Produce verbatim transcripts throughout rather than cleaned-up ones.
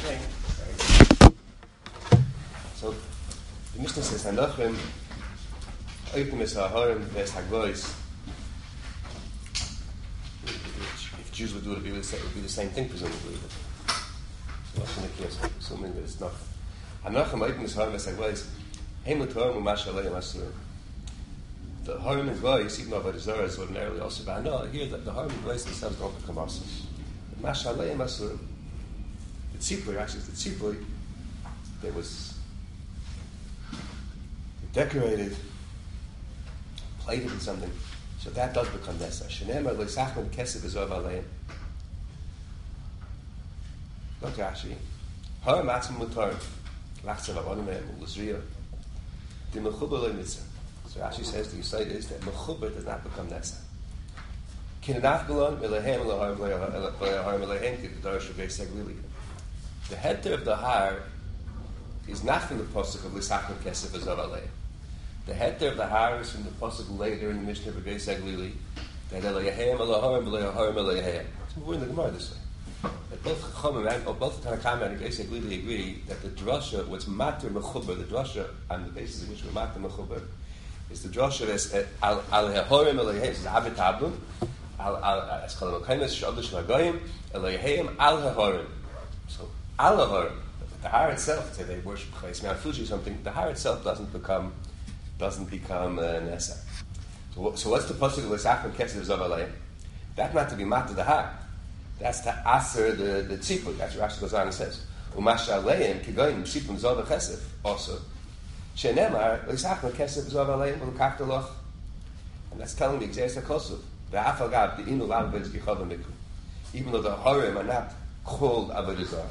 Okay. So the Mishnah says, "Hanachim oipnimis ha'harim ves haglois." If Jews would do it, it would be the same, it would be the same thing, presumably. But so what's in the case? Assuming that it's not. Hanachim oipnimis ha'harim ves haglois. Heim l'torim u'mash aleim asurim. The harim and glois, even though by the Zohar is ordinarily also, but I know here that the harim and glois themselves don't become asur. The mash aleim asurim. The tzipui, actually, the tzipui, there was decorated, plated with something, so that does become nesa. Shenemar leisachman kesef ezov aleim. Look, Rashi. Harim atzim l'torim. Lachzav avonim eim u'lizriya. The mechuber lo mitzvah. So Rashi says the Yisrael is that mechuber does not become nesa. Kinenafgalon melehem leharim leharim lehem k'kedar shavei seglili. The heter of the har is not from the pasuk of Lisachim Kesef Ezov Aleim. The heter of the har is from the pasuk later in the Mishnah of Shavei Seglili that Elayahem Elaharim Elaharim Elayahem. So we're in the Gemara this way. That both Chachamim or both Tanakama and Shavei Seglili agree that the drasha, what's matter mechuber, the drasha on the basis of which we're matter mechuber, is the drasha is Al Elaharim Elayahem. It's Abit Abdun Al Al Eskalam Kaimes Shadash Nagayim Elayahem Al Haharim. So Al Haharim. The har itself, say they worship Chayes Mount Fuji or something, the har itself doesn't become doesn't become uh, nesa. So, so what's the pasuk of L'sachman Kesef Ezov Aleim? That's not to be mat to the har. That's to aser the the tzipuk. That's what Rashi goes on and says. Umash aleim kigoyim shipum zov chesef also. Shenemar L'sachman Kesef Ezov Aleim v'lekachtalach. And that's telling me Gzeis HaKosuv. The afagav the inu lav bez gichav mikru. Even though the harim are not called avodah zarah.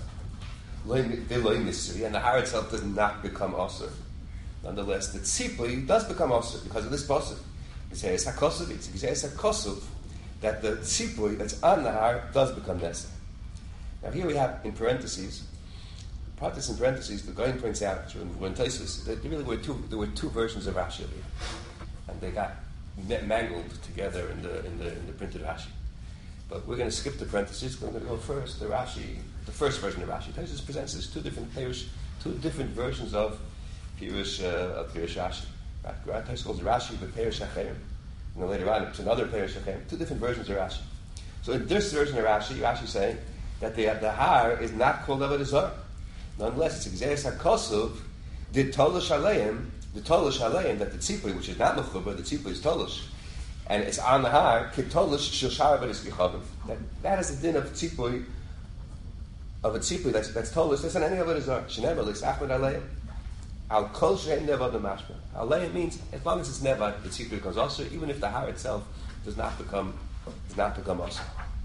And the har itself does not become asur. Nonetheless, the tzipui does become asur because of this pasuk. It says hakosov. It says hakosov that the tzipui that's on the har does become nesa. Now here we have in parentheses, practice in parentheses. The Goyen points out when Tosfos that there really were two. There were two versions of Rashi here, and they got mangled together in the in the in the printed Rashi. But we're going to skip the parentheses. We're going to go first the Rashi. The first version of Rashi. Tosfos presents us two different Pirush, two different versions of Pirush uh, of Pirush Rashi. Tosfos calls Rashi the Pirush Acherim, and then later on it's another Pirush Acherim. Two different versions of Rashi. So in this version of Rashi, Rashi is saying that the the har is not called avodah zarah. Nonetheless, it's Gzeis HaKosuv, the Tolush Aleim, the Tolush Aleim that the tzipui, which is not mechuber, the tzipui is Tolush, and it's on the har Kitolush Shilshar B'Ris Gichavim. That that is the din of tzipui. Of a tzipui that's that's told us, listen, any of it is a shenever lis achmed aleim al kol shein nevad mashma. Aleim means as long as it's nevad, the tzipui becomes also, even if the har itself does not become does not become also.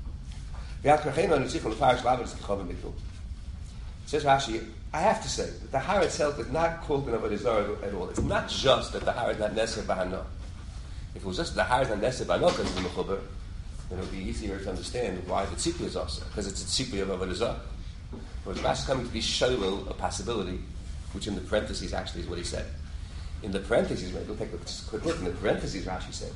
Says Rashi, I have to say that the har itself is not called an avodah zarah at all. It's not just that the har is not neser b'hana. If it was just the har is not neser b'hana because it's a mechuber, then it would be easier to understand why the tzipui is also, because it's a tzipui of avodah zarah. Whereas Rashi is coming to be showing a possibility, which in the parentheses actually is what he said. In the parentheses, right, we'll take a quick look. In the parentheses, Rashi said,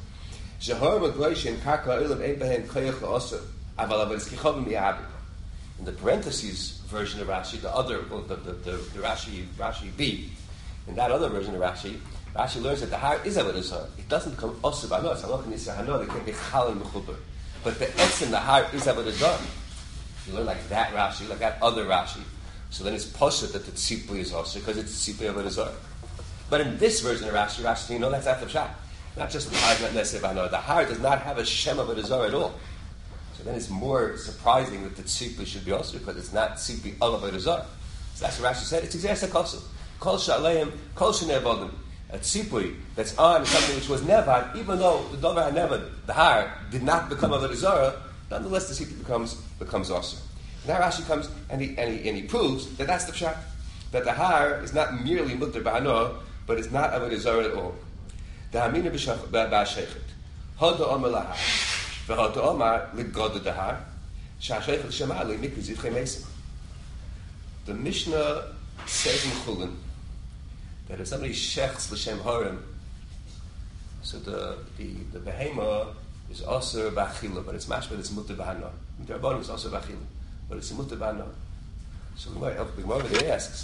in the parentheses version of Rashi, the other, well, the, the, the, the Rashi, Rashi B, in that other version of Rashi, Rashi learns that the har is avodah zarah. It doesn't become osur b'hana. It's halach nisah hana. It can be chal and mechuber. But the etzem, the har is avodah zarah. You learn like that Rashi, like that other Rashi. So then it's poshet that the tzipui is also because it's tzipui of avodah zarah. But in this version of Rashi, Rashi, you know that's after pshat. Not just the har is not neser b'hana. The har does not have a shem of avodah zarah at all. So then it's more surprising that the tzipui should be also because it's not tzipui of avodah zarah. So that's what Rashi said. It's Gzeis HaKosuv. Kol she'aleim, kol she'ne'avodim. A tzipui that's on something which was nevad, even though the dover had nevad, the har did not become avodah zarah. Nonetheless, the tzipui becomes becomes also. Now Rashi comes and he, and he and he proves that that's the pshat, that the har is not merely mutter b'hana, but it's not avodah zarah at all. The hamina b'ashechet hada omer lahar v'hada omer l'god the har sha'ashechet shema le'mikri zivchei mesim. The Mishnah says in Chulin that if somebody shechts l'shem harim, so the the the behema is also b'achila, but it's mashma, it's mutter b'hana. The rabbanim is also b'achila, but it's mutter b'hana. So we might help the Gemara over there asks.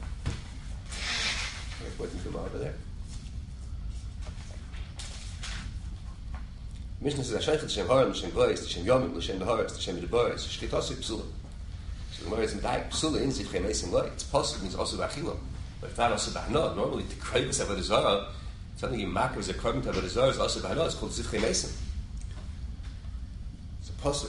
What did the Gemara over there? Mishnah says, "Hashaychel l'shem haram, l'shem goyis, l'shem yomim, l'shem beharas, l'shem debaris, shchitasi psula." So the Gemara is medayik psula in zivchei meisim loy. It's possible means also b'achila, but it's not also b'hana. Normally, the kreibus avodah zarah, something you mark as a korban avodah zarah is also b'hana. It's called zivchei meisim. It's a possible.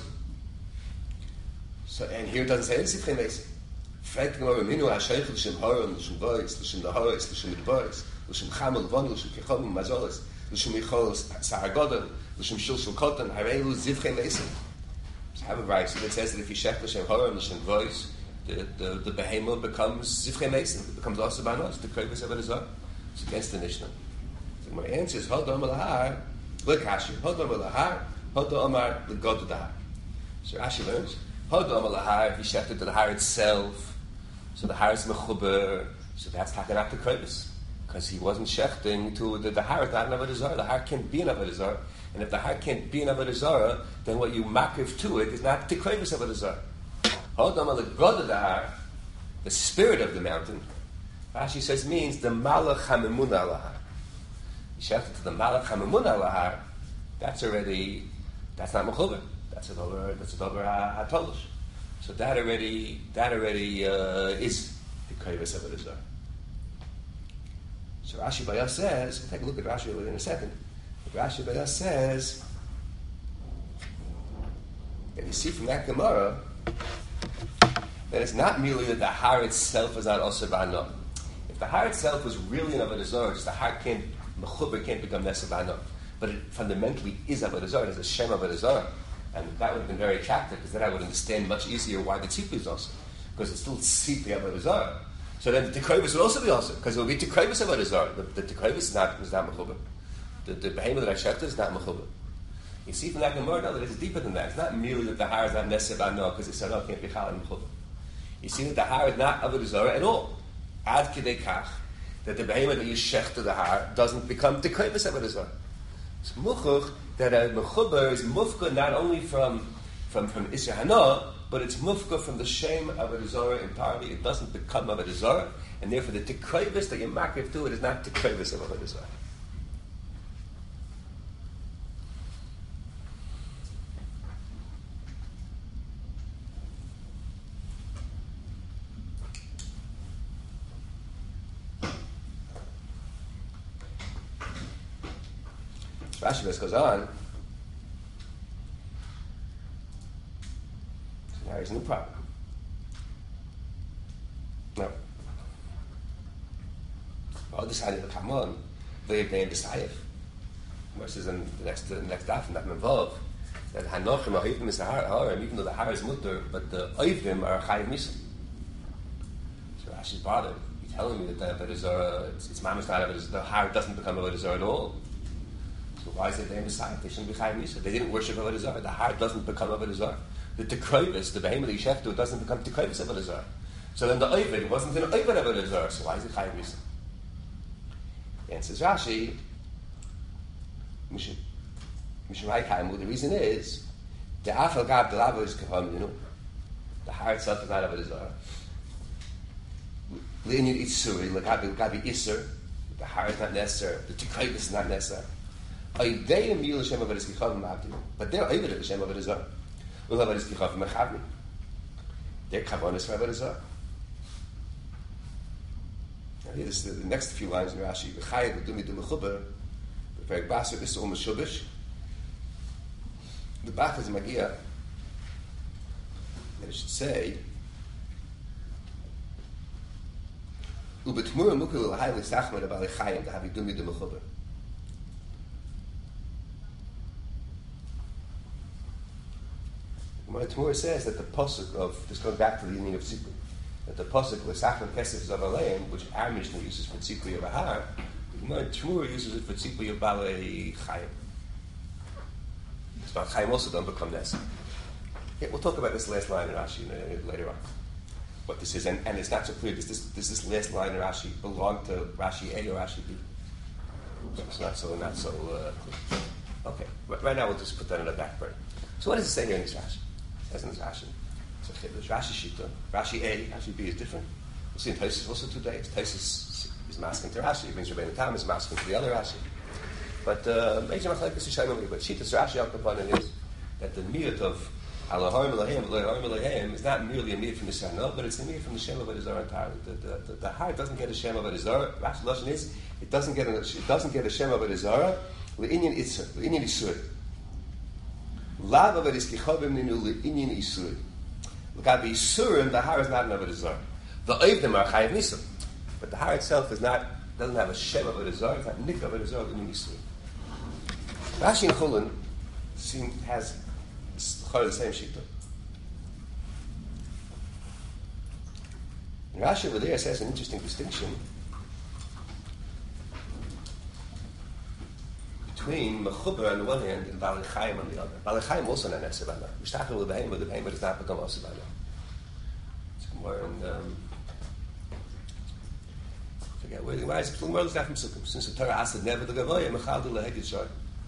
So and here it doesn't say any zivchei meisim. Fragt the Gemara, "Minu hashaychel l'shem haram, l'shem goyis, l'shem deharas, l'shem debaris, l'shem chamel vanu, l'shem kechavim mazolas, l'shem yichol sa'agodel." L'shem shilshul kotan, harelu zivchei meisim. So I have a right that says that if you shech l'shem hara and l'shem voice, the, the, the behemoth becomes zivchei meisim. It becomes also banos, the kreibus avodah zarah. It's against the Mishnah. So my answer is, Hoda Amar Lahar, look Rashi, Hoda Amar Lahar, Hoda Amar L'God Dahar. So Rashi learns, Hoda Amar Lahar, he shechted to the har itself, so the har is mechuber, so that's taken out the kreibus. Because he wasn't shechting to the, the har, not an avodah zarah. The har can't be an avodah zarah. And if the har can't be an avodah zarah, then what you makiv to it is not the kreibus avodah zarah. Hodam al god of the har, the spirit of the mountain, Rashi says means the malach hamemuna al har. You shechted to the malach hamemuna al har. That's already that's not mechuber. That's a dover. That's a dover hatolish. So that already that already uh, is the kreibus avodah zarah. So Rashi Bayah says, we'll take a look at Rashi in a second. Rashi Bayah says that you see from that Gemara that it's not merely that the har itself is not osir b'hana. If the har itself was really an avodah zarah, just the har can't, mechuber can't become nesir b'hana. But it fundamentally is avodah zarah, it's a shem avodah zarah. And that would have been very attractive, because then I would understand much easier why the tzipui is also. Because it's still tzipui avodah zarah. So then the Tekreibus would also be also, because it would be Tekreibus avodah zarah. The, the Tekreibus is not, is not mechuber. The, the behemoth that I shechted is not mechuber. You see from that Gemara now that it's deeper than that. It's not merely that the har is not nesir b'hana because it's no can't be chal and mechuber. You see that the har is not avodah zarah at all. Ad kidei kach that the behemoth that you shech to the har doesn't become Tekreibus avodah zarah. It's muchuch that a mechuber is mufka not only from from from isra hana, but it's mufka from the shame of avodah zarah entirely. It doesn't become avodah zarah, and therefore the Tekreibus that you makiv to it is not Tekreibus of avodah zarah. Rashi goes on. So now here's a new problem. No. Well, decided to come on. They blame the Sayef. Which is in the next, the next daf, and that involved that Hanochim are Oivim is the Har, even though the Har is mutter, but the Oivim are Chayiv Misa. So Rashi's bothered. He's telling me that the Avodah Zarah, it's, it's Mamish not Avodah Zarah, the Har doesn't become Avodah Zarah at all. So why is it they Messiah? They shouldn't be Chayiv Misa. They didn't worship Avodah Zarah. The Har doesn't become Avodah Zarah. The Tekreibus, the Behemoth that you shechtu, doesn't become Tekreibus Avodah Zarah. So then the Oivim wasn't an Oivim Avodah Zarah. So why is it Chayiv Misa? The answer is Rashi. The reason is the Afal Gab the Lava is Kavam, you know. The Har itself is not Avodah Zarah. Linear Itzuri, Lagabi Gabi Isser, the Har is not necessary, the Tekreibus is not necessary. Oidei Emil Hashem Avodah Zkichav Ma'abdi, but they're Oived Hashem Avodah Zarah. Ul Avodah Zkichav Ma'chavni. They're Kavonis for Avodah Zarah. Now here is the, the next few lines in Rashi. V'chayev v'dumi du mechuber, v'perek baser v'isol m'shubish. The Bach is Magia, that it should say, Ubetmur mukul l'hai l'sachmer abal l'chayim d'havi dumi du mechuber. When Tmur says that the pasuk of, this goes back to the union of Tzipri, that the pasuk l'sachmer kesef zavaleim, which our Mishnah uses for Tzipri of Ahar, Tmur uses it for Tzipri of Balei Chayim. But Chaim also don't become Nesa. Okay, we'll talk about this last line in Rashi uh, later on. What this is, and, and it's not so clear. Does this, does this last line in Rashi belong to Rashi A or Rashi B? It's not so, not so uh, clear. Okay, but right now we'll just put that in the back burner. So what does it say here in this Rashi? It says in this Rashi, It's a chiddush. Rashi Shita, Rashi A, Rashi B is different. We'll see in Taisus also today. Taisus is masking to Rashi. He brings Rabbeinu Tam is masking to the other Rashi. But major machlekes is Shaimon. But Shitas Rashi al Kapanim is that the miyut of Elohim Elohim Elohim Elohim is not merely a miyut from the Shana, but it's a miyut from the Shem of Avodah Zarah entirely. The, the, the, the heart doesn't get a Shem of Avodah Zarah. Rashi Lashon is it doesn't get a, it doesn't get a Shem of Avodah Zarah. Le'inyan Itzur, le'inyan Isur. Lav Avodah Iskichavim ninu le'inyan Isur. Look at the Isurim. The heart is not an Avodah Zarah. The Oivdim are Chayav Nisam, but the heart itself is not doesn't have a Shem of Avodah Zarah. It's not Nik of Avodah Zarah le'inyan Isur. Rashi in Chulin seem, has the same shita. Rashi over there says an interesting distinction between Mechuber on the one hand and Balei Chaim on the other. Balei Chaim also not Neseh Bana. Mishtachel with the Behemoth, the Behemoth does not become Oseh Bana. It's more in, um, I forget where, why is it, where is that from Sukkim? Since the Torah asked never the Gavoya, Mechal the Lehegid Shor.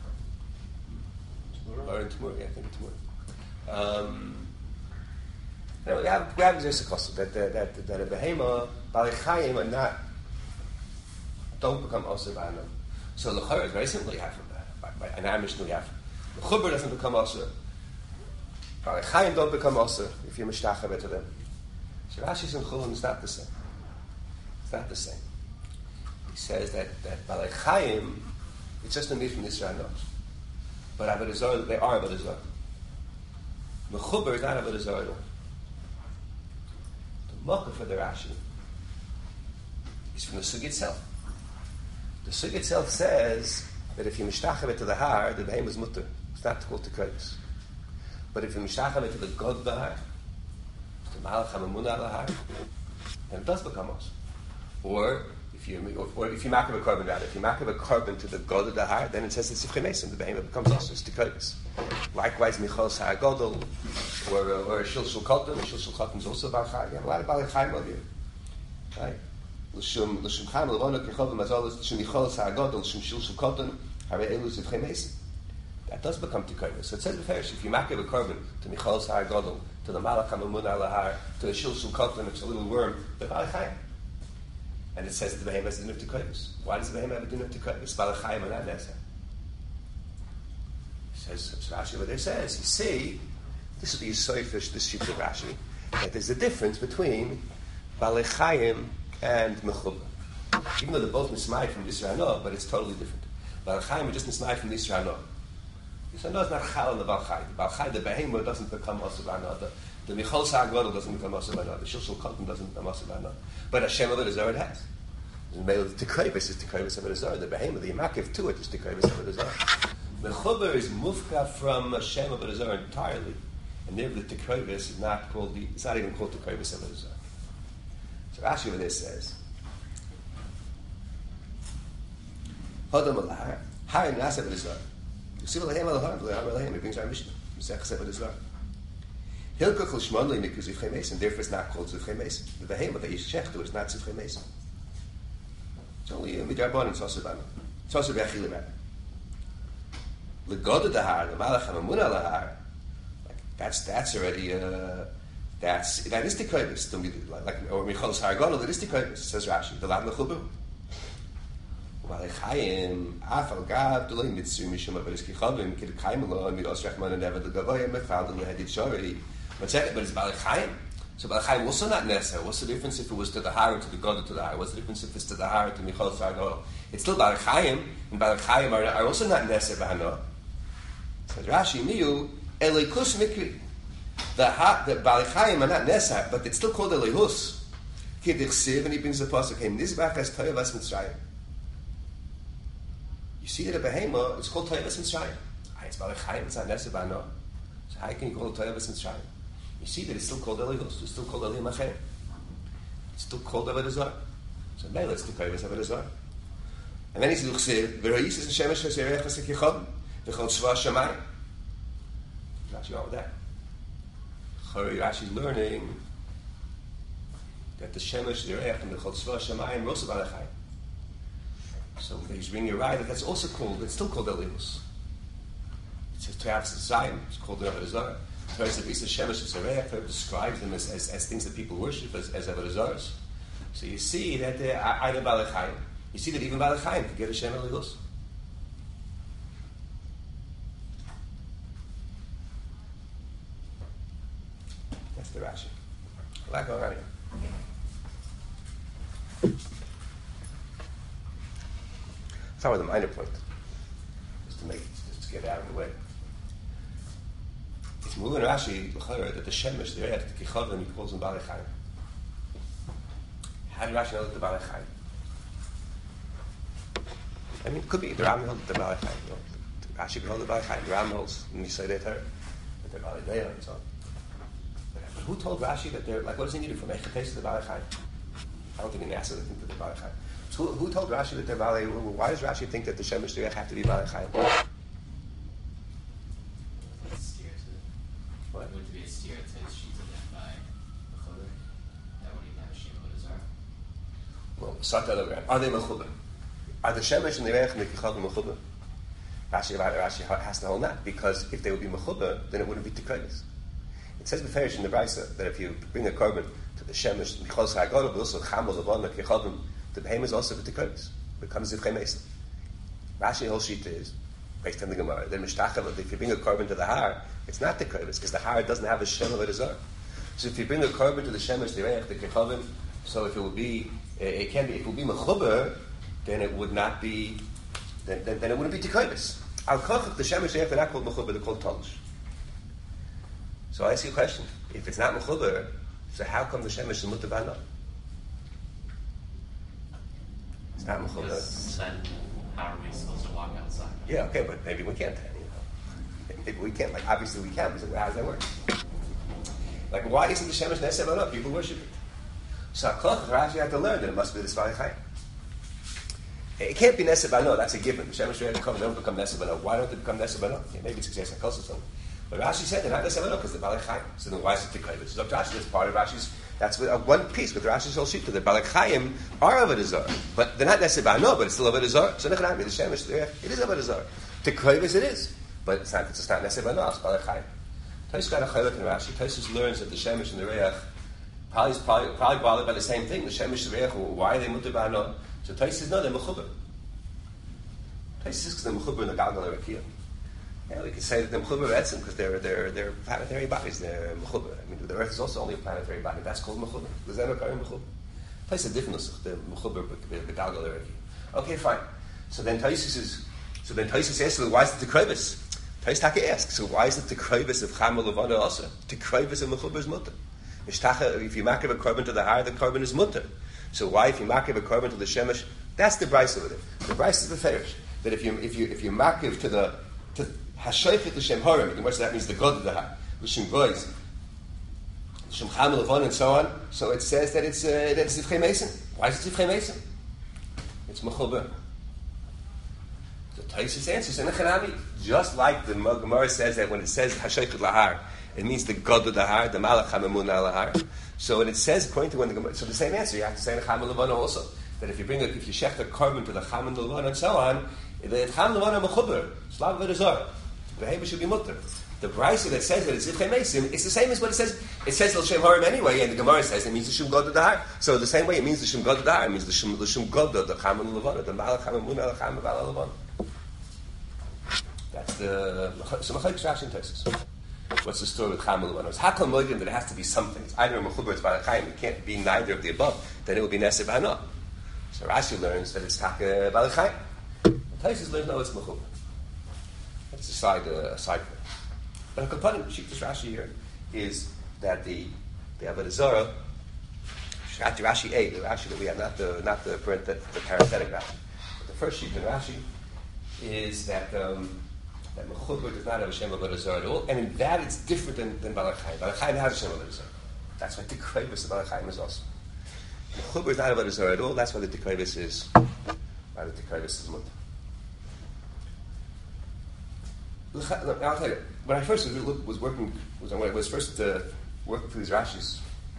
Or in Tamur, yeah, I think in Tamur. Um, anyway, we have, we have this that, that, that, that a Behemoth, Balei Chaim are not, don't become Oseh Bana. So l'chara is very simple. You have by, by an Amish you have the Chubur doesn't become Oseh. Balei Chaim don't become Oseh if you're mishtachaveh to them. So Rashi's in Chulin is not the same. It's not the same. He says that that Balei Chaim it's just a meat from Yisrael knows, but Avodah Zarah they are Avodah Zarah. The Chubur is not Avodah Zarah. The Mocha for the Rashi is from the Sugi itself. The Sugya itself says that if you mishtachaveh to the har, the behem is mutter. It's not called to kreis. But if you mishtachaveh to the god of the har, to malach hamamunah al har, then it does become us. Or if you or, or if you makav a carbon rather, if you makav a carbon to the god of the har, then it says it's sifchei mesim. The behem becomes us. It's to kreis. Likewise, michal sar godol, or or a shilshul katan. A shilshul katan is also bar chai. You have a lot of balei chaim over here, right? L'shum l'shum chaim l'vona kechovim azolos l'shum yichol sa'agodol l'shum shil shul koton harei elu zivchei mesim. That does become tikkunis. So it says beferish if you makiv a korban to michol sa'agodol to the malach hamamun al har to the shil shul koton it's a little worm the balei chaim. And it says that the behem has a din of tikkunis. Why does the behem have a din of tikkunis? Balei chaim are not neseh. It says Rashi over there says you see this is the yisoifish this sheet of Rashi that there's a difference between balei chaim and Mechuber. Even though they're both Nismai from Yisrael no, but it's totally different. Balei Chaim are just Nismai from Yisrael no. Yisrael no is not Chal in the Balei Chaim. The Balei Chaim, the Behemoth doesn't become Oseh Bana. The the Michol Sa'agodol doesn't become Oseh Bana. The Shilshul Koton doesn't become Oseh Bana. But Hashem of Avodah Zarah it has. The male Tikrevis is Tikrevis of Avodah Zarah. The Behemoth, the Yemakiv to it is Tikrevis of Avodah Zarah. Mechuber is Mufka from Hashem of Avodah Zarah entirely. And therefore the Tikrevis is not called the, it's not even called Tikrevis of Avodah Zarah. So Rashi over there says, Hodam al-Har, Har in Nasa Avodah Zarah. You see L'Lehem al-Har, L'Lehem al-Lehem, he brings our Mishnah, Mesech Avodah Zarah. Hilkach l'Shmon lo Niku Zivchei Mesim, therefore it's not called Zivchei Mesim. The Behemoth that Yishech to is not Zivchei Mesim. It's only a Midrabon and Tzosur Bana. Tzosur B'Achil Bana. L'God of the Har, the Malach HaMamun al-Har, that's, that's already, uh, That's that is tikkunis. Like, like or Michol Saragonol, that is tikkunis. Says Rashi, the Lav Mechuber. Balei Chaim, Afal Gav, Dulei Mitzri Mishum Avodas Kichavim, Kid Chaim Lo, Midos Rechman and Never the Gavoya, Mefal and Lehedit Shori. But second, but it's Balei Chaim. So Balei Chaim also not Neseh. What's the difference if it was to the Har or to the God or to the Har? What's the difference if it's to the Har or to Michol Saragonol? It's still Balei Chaim, and Balei Chaim are, are also not Neseh Bahano. Says Rashi, Miu Elikus Mikri. The ha, the Balei Chaim are not Nesah, but it's still called Elihus. Kidich and he brings the pasuk, "Hey, Nizbach as Toyavas Mitzrayim." You see that a Behemoth, it's called Toyavas Mitzrayim. It's Balei Chaim, it's not Nesah Bahano. So how can you call it Toyavas Mitzrayim? You see that it's still called Elihus. It's still called Elihim Achem. It's still called Avodah Zarah. So Mela, it's the Toyavas Avodah Zarah. And then he says, "V'royis es Hashem Hashem Yerech Hasek Yichod v'chol Shva Shamayim." What's wrong with that? Rashi's learning that the Shemesh, the Reich, and the Chotzvah Shemayim are also Balei Chaim. So he's bringing you right that that's also called, it's still called Elihus. It says Toyavas Mitzrayim, it's called the Avodah Zarah. Torah describes them as, as, as things that people worship, as, as avodah zaros. So you see that the either Balei Chayim, you see that even Balei Chayim could get a Shem Elohus. That's the Rashi. Like already. Start with a minor point, just to make just to get it out of the way. It's moving Rashi that the Shemesh, the Reach, the Kichavim, he calls them Balei Chayim. How did Rashi know that the Balei Chayim? I mean, it could be the Ram held the Balei Chayim. You know, Rashi could hold the Balei Chayim. The Ram holds, and you say that her, that they're Balei Deya and so on. But who told Rashi that they're like? What does he need from Echates to the Balei Chayim? I don't think in Nasa they think that they're Balei Chayim. So who, who told Rashi that they're Balei? Why does Rashi think that the Shemesh the Reach have to be Balei Chayim? What? Would it be a steer to his sheet by the Choder? That wouldn't even have a Shem Avodah Well, Sata Legram. Are they Mechuber? Are the Shemesh and the Reich and the Kichavim Mechuber? Rashi, Rashi has to hold that, because if they would be Mechuber, then it wouldn't be Tikronis. It says Beferish in the Brisa that if you bring a korban to the Shemesh, Michos HaGolah, but also Chamel, Levon, the Kichavim, the Behem is also the Tikronis. It becomes Zivchei Mesa. Rashi whole sheet is based on the Gemara. Then Mishtachel, if you bring a korban to the Har, it's not the Tikronis, because the Har doesn't have a Shem of Avodah. So if you bring a korban to the Shemesh, the Reich, the Kichavim, so if it would be, it can be, if it would be Mechuber, then it would not be, then, then, then it wouldn't be Tikronis. Al Kochach, the Shemesh, the Reich, they're not called Mechuber, they're called Tolish. So I ask you a question. If it's not Mechuber, so how come the Shemesh is Mutar B'Hana? It's not Mechuber. Because then how are we supposed to walk outside? Yeah, okay, but maybe we can't. You know, maybe we can't. Like obviously we can. Because how does that work? Like why isn't the Shemesh Neseh B'Hana? People worship it. So Kochach, Rashi had to learn that it must be the Balei Chayim. It can't be Neseh B'Hana. That's a given. The Shemesh Reich don't become Neseh B'Hana. Why don't they become Neseh B'Hana? Yeah, maybe it's because or something. But Rashi said they're not Neseh B'Hana because they're Balei Chayim. So then why is it Tikronis? So Rashi, that's part of Rashi's. That's with, uh, one piece with Rashi's whole sheet. The Balei Chayim are Avodah Zarah, but they're not Neseh B'Hana, but it's still Avodah Zarah. So Nechanami, the Shemesh, it is Avodah Zarah. Tikronis it is, but it's not. It's not Neseh B'Hana. It's Balei Chayim. Taisus got a chaylik in Rashi. Taisus learns that the Shemesh and the Reich probably probably, probably bothered by the same thing. The Shemesh and the Reich, why are they Mutar B'Hana? So Taisus says no, they're Mechuber. Taisus says because they're Mechuber in the Galgal Erekia. Yeah, we could say that they're Mechuber Etzim because they're they're they're planetary bodies. They're Mechuber. I mean, the Earth is also only a planetary body. That's called Mechuber. There's no Karim Mechuber. Taisus a different nusach. They're Mechuber the Galgal Erekia. Okay, fine. So then Taisus is so then Taisus asks, so why is it the Tikronis? Taisus Taka asks, so why is it the Tikronis of Chamel Levana also? Tikronis of Mechuber is Mutter. If you mark a korban to the Har, the korban is Mutter. So why, if you mark a korban to the Shemesh, that's the Brisa with it. The Brisa is the Ferish. That if you if you if you mark to the to Hashoifet L'Shem Harim, and what that means, the God of the Har, L'Shem Goyz, L'Shem Chamel Levana, and so on. So it says that it's uh, that it's Zivchei Mason. Why is it Zivchei Mason? It's Mechuber. So Taisus answers in the Chanami, just like the Gemara says that when it says Hashoifet L'Har, it means the God of the Har, the Malach HaMemunah Al Har. So when it says, according to when the Gemara, so the same answer, you have to say in the Chamel Levana also, that if you bring a, if you shech a korban to the Chamel Levana and so on, the Chamel Levana Mechuber, Slav V'Dazar, the Behem should be mutter. The Brisa that says that it's Zivchei Mesim, it's the same as what it says. It says L'Shem Harim anyway, and the Gemara says it means the Shem God of the Har. So the same way it means the Shem God of the Har, it means the Shem, the Shem God of the Chamel Levana, the Malach HaMemunah Al Chamel Levana. That's the so Machalik Rashi and Taisus. What's the story with Chamel Levana? It's Hakol Moedim that it has to be something. It's either a Mechuber or it's Balei Chayim. It can't be neither of the above. Then it will be Neseh B'Hana. So Rashi learns that it's Taka Balei Chayim. Taisus learns no, it's Mechuber. That's a side uh, a side point. But a component of this Rashi here is that the the Avodah Zarah, Rashi A, the Rashi that we have, not the not the print that the parenthetic Rashi. But the first sheet in Rashi is that. Um, That Mechuber does not have a Shem Avodah Zarah at all, and in that it's different than, than Balei Chayim. Balei Chayim has a Shem Avodah Zarah. That's why the Tikronis of Balei Chayim is also. Mechuber is not Avodah Zarah at all, that's why the Tikronis is, why the Tikronis is Mutter. Now I'll tell you, when I first was, was working, was, when I was first uh, working through these Rashis,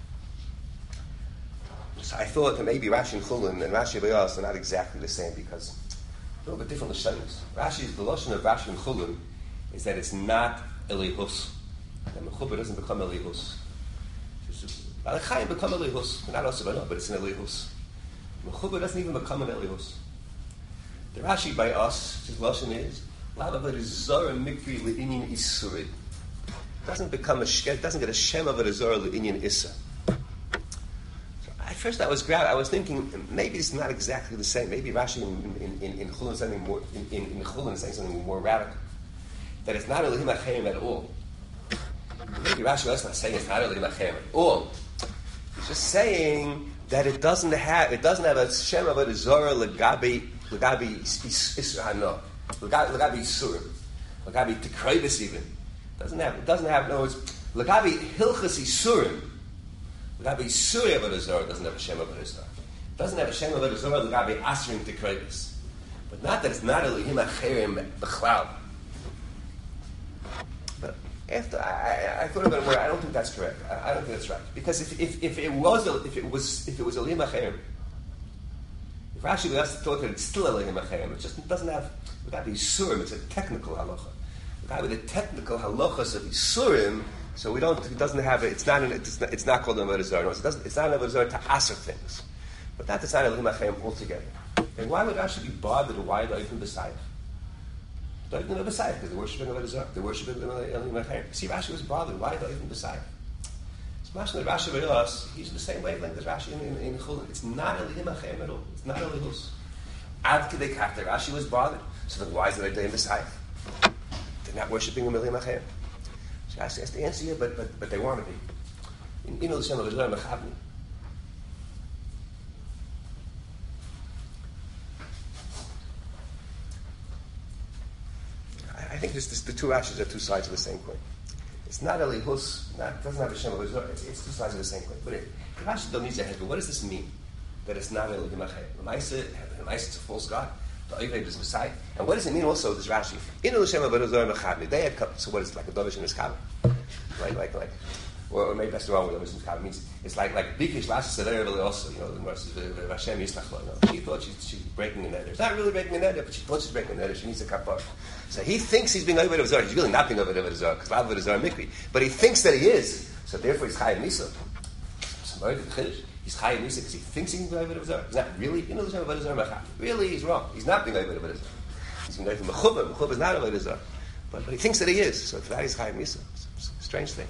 so I thought that maybe Rashi and Chulin and Rashi Bayas are not exactly the same because a little bit different Lashonos. Rashi, the Lashon of Rashi and Chulin is that it's not Elihus. The mechuber doesn't become Elihus. Baalei Chayim become Elihus, but not Osabana, but it's an Elihus. Mechuber doesn't even become an Elihus. The Rashi by us, his lashon is, La'avad is Zara Mikri Le'inyin Isurid. Doesn't become a Shem, doesn't get a Shem of a Zara Le'inyin Issa. So at first I was grabbed, I was thinking, maybe it's not exactly the same. Maybe Rashi in, in, in, in Chulin is something more, in, in, in Chulin is saying something more radical. That it's not Elohim HaChaim at all. Maybe Rashi is not saying it's not Elohim HaChaim at all. He's just saying that it doesn't have, it doesn't have a Shem of a Zara Legabi, Legabi Isra Hana. Legabi Isurim, Legabi Tikroibis even doesn't have. It doesn't have. No, it's Legabi Hilchas Isurim. Legabi Isurim of Azor doesn't have a Shem of Azor. Doesn't have a Shem of Azor. Legabi Asrim Tikroibis. But not that it's not Elohim Acherim Bechlal. But after I, I, I thought about it more, I don't think that's correct. I, I don't think that's right because if, if, if it was if it was if it was Elohim Acherim, if Rashi was thought that it's still Elohim Acherim, it just doesn't have. With that Isurim, it's a technical halacha. With that, with the technical halachas of Isurim, so we don't. It doesn't have. It's not. An, it's not. It's not called an avodah zarah. No, it doesn't. It's not an avodah zarah to aser things, but that is not Elohim Achayim altogether. And why would Rashi be bothered? Why the Elohim B'Sayich? The Elohim B'Sayich because they're worshiping avodah zarah. They're worshiping Elohim Achayim. See, Rashi was bothered. Why the Elohim B'Sayich? It's mashma that Rashi with us. He's the same wavelength as Rashi in in, in Chulin. It's not Elohim Achayim at all. It's not Elohus. Ad Kedei Kach, Rashi was bothered. So then why is it Elohim B'Sayich? They're not worshipping Elohim Achayim. So Rashi has to answer here, but but but they want to be. You know the Shem of Elohim Mechavni. I think this, this, the two Rashis are two sides of the same coin. It's not Elihus, not doesn't have a Shem of Elohim. It's, it's two sides of the same coin. But it, Rashi don't need to head. But what does this mean? That it's not Elohim Achayim. L'maisa, it's a false god. The Oived is Messiah. And what does it mean also, this Rashi? In Hashem Avodah Zarah Mechadni. They had come, so what is it, like a Dovish in his Kabbah? Like, like, like, or, or maybe that's the wrong word, Dovish in his Kabbah means, it's like, like, Bikish Rashi said there also, you know, the Gemara says, Hashem Yislach Lo. She thought she's, she's breaking the nether. It's not really breaking the nether, but she thought she's breaking the nether. She needs a kapar. So he thinks he's being Oived of Zarah. He's really not being Oived of Zarah, because Avodah Zarah Mikri. But he thinks that he is. So therefore he's Chayim Nisa. Somebody did Chiddush. He's Chayim Nisa because he thinks he's being Oived of Zarah. He's not really, you know, the Shem of Avodah Zarah Mechadni. Really, he's wrong. He's not being Oived of Zarah. He's going to go from Mechuba. Mechuba is not Avodah Zarah. But, but he thinks that he is. So for that he's Chayim Nisa. It's a strange thing.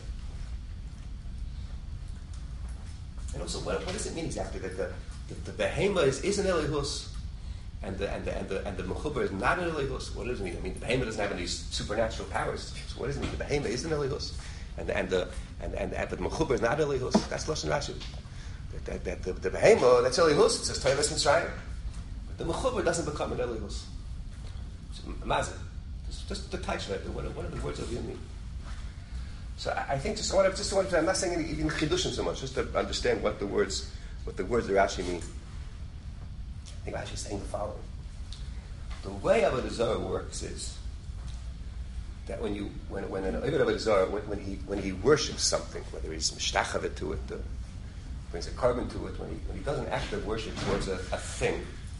And also, what, what does it mean exactly that the the, the behema is, is an Elihus, and the and the and the and the Mechuba is not an Elihus? What does it mean? I mean, the behema doesn't have any supernatural powers. So what does it mean? The behema is an Elihus, and and the and and, and the Mechuba is not Elihus. That's Lashon Rashi. That, that, that the, the behema, that's Elihus. It says Toivas Mitzrayim. But the Mechuba doesn't become an Elihus. Mazin. Just, just the touch right there. What, what are the words of you mean? So I, I think just want to, just want to, I'm not saying any, even chidushim so much, just to understand what the words, what the words of Rashi mean. I think Rashi is saying the following: the way Avodah Zarah works is that when you, when when an Avodah Zarah, when, when he when he worships something, whether he's mishtachaveh to it, uh, brings a carbon to it, when he when he does an act of worship towards a, a thing,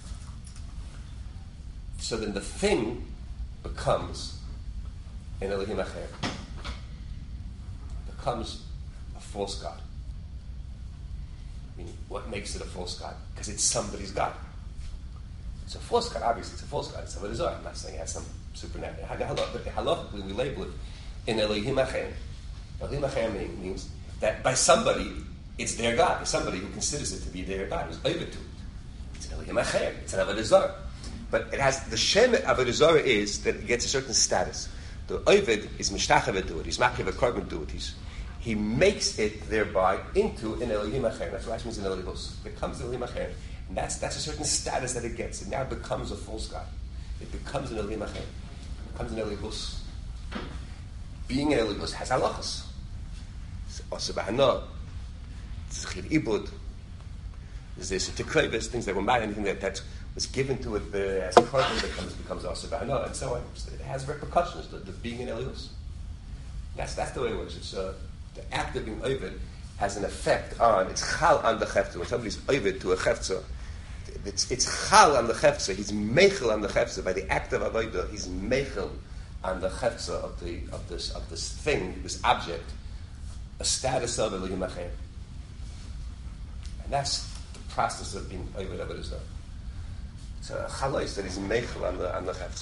so then the thing becomes an Elohim Acher. Becomes a false god. I mean, what makes it a false god? Because it's somebody's god. It's a false god, obviously. It's a false god. It's Avodah Zarah. I'm not saying it has some supernatural. But halachically, we label it in Elohim Acher. Elohim Acher means that by somebody, it's their god. There's somebody who considers it to be their god, who's over to it. It's an Elohim Acher. It's an Avodah Zarah. But it has, the Shem Avodah Zarah is that it gets a certain status. The Oived is mishtachaveh to it. He's makiv a carbon to it. He's, he makes it thereby into an Elohim Acher. That's what Rashi means in Elihus. It becomes an Elohim Acher. And that's, that's a certain status that it gets. It now becomes a false god. It becomes an Elohim Acher. It becomes an Elihus. Being an Elihus has halachas. It's Asa B'Hana. It's Chir Ibud. There's Tikroibis, things that were mad, anything that, that was given to it the, as a carbon becomes becomes Asa B'Hana, and so on. So it has repercussions, the, the being an Elihus. That's, that's the way it works. It's, uh, the act of being Ovid has an effect on, it's chal on the chefza. When somebody's Ovid to a chefza, it's, it's chal on the chefza. He's mechel on the chefza. By the act of avodah, he's mechel on the chefza of the of this of this thing, this object, a status of Elohim Achem. And that's the process of being Oived Avodah Zarah. It's a chalois that is meichel on the on the chefza.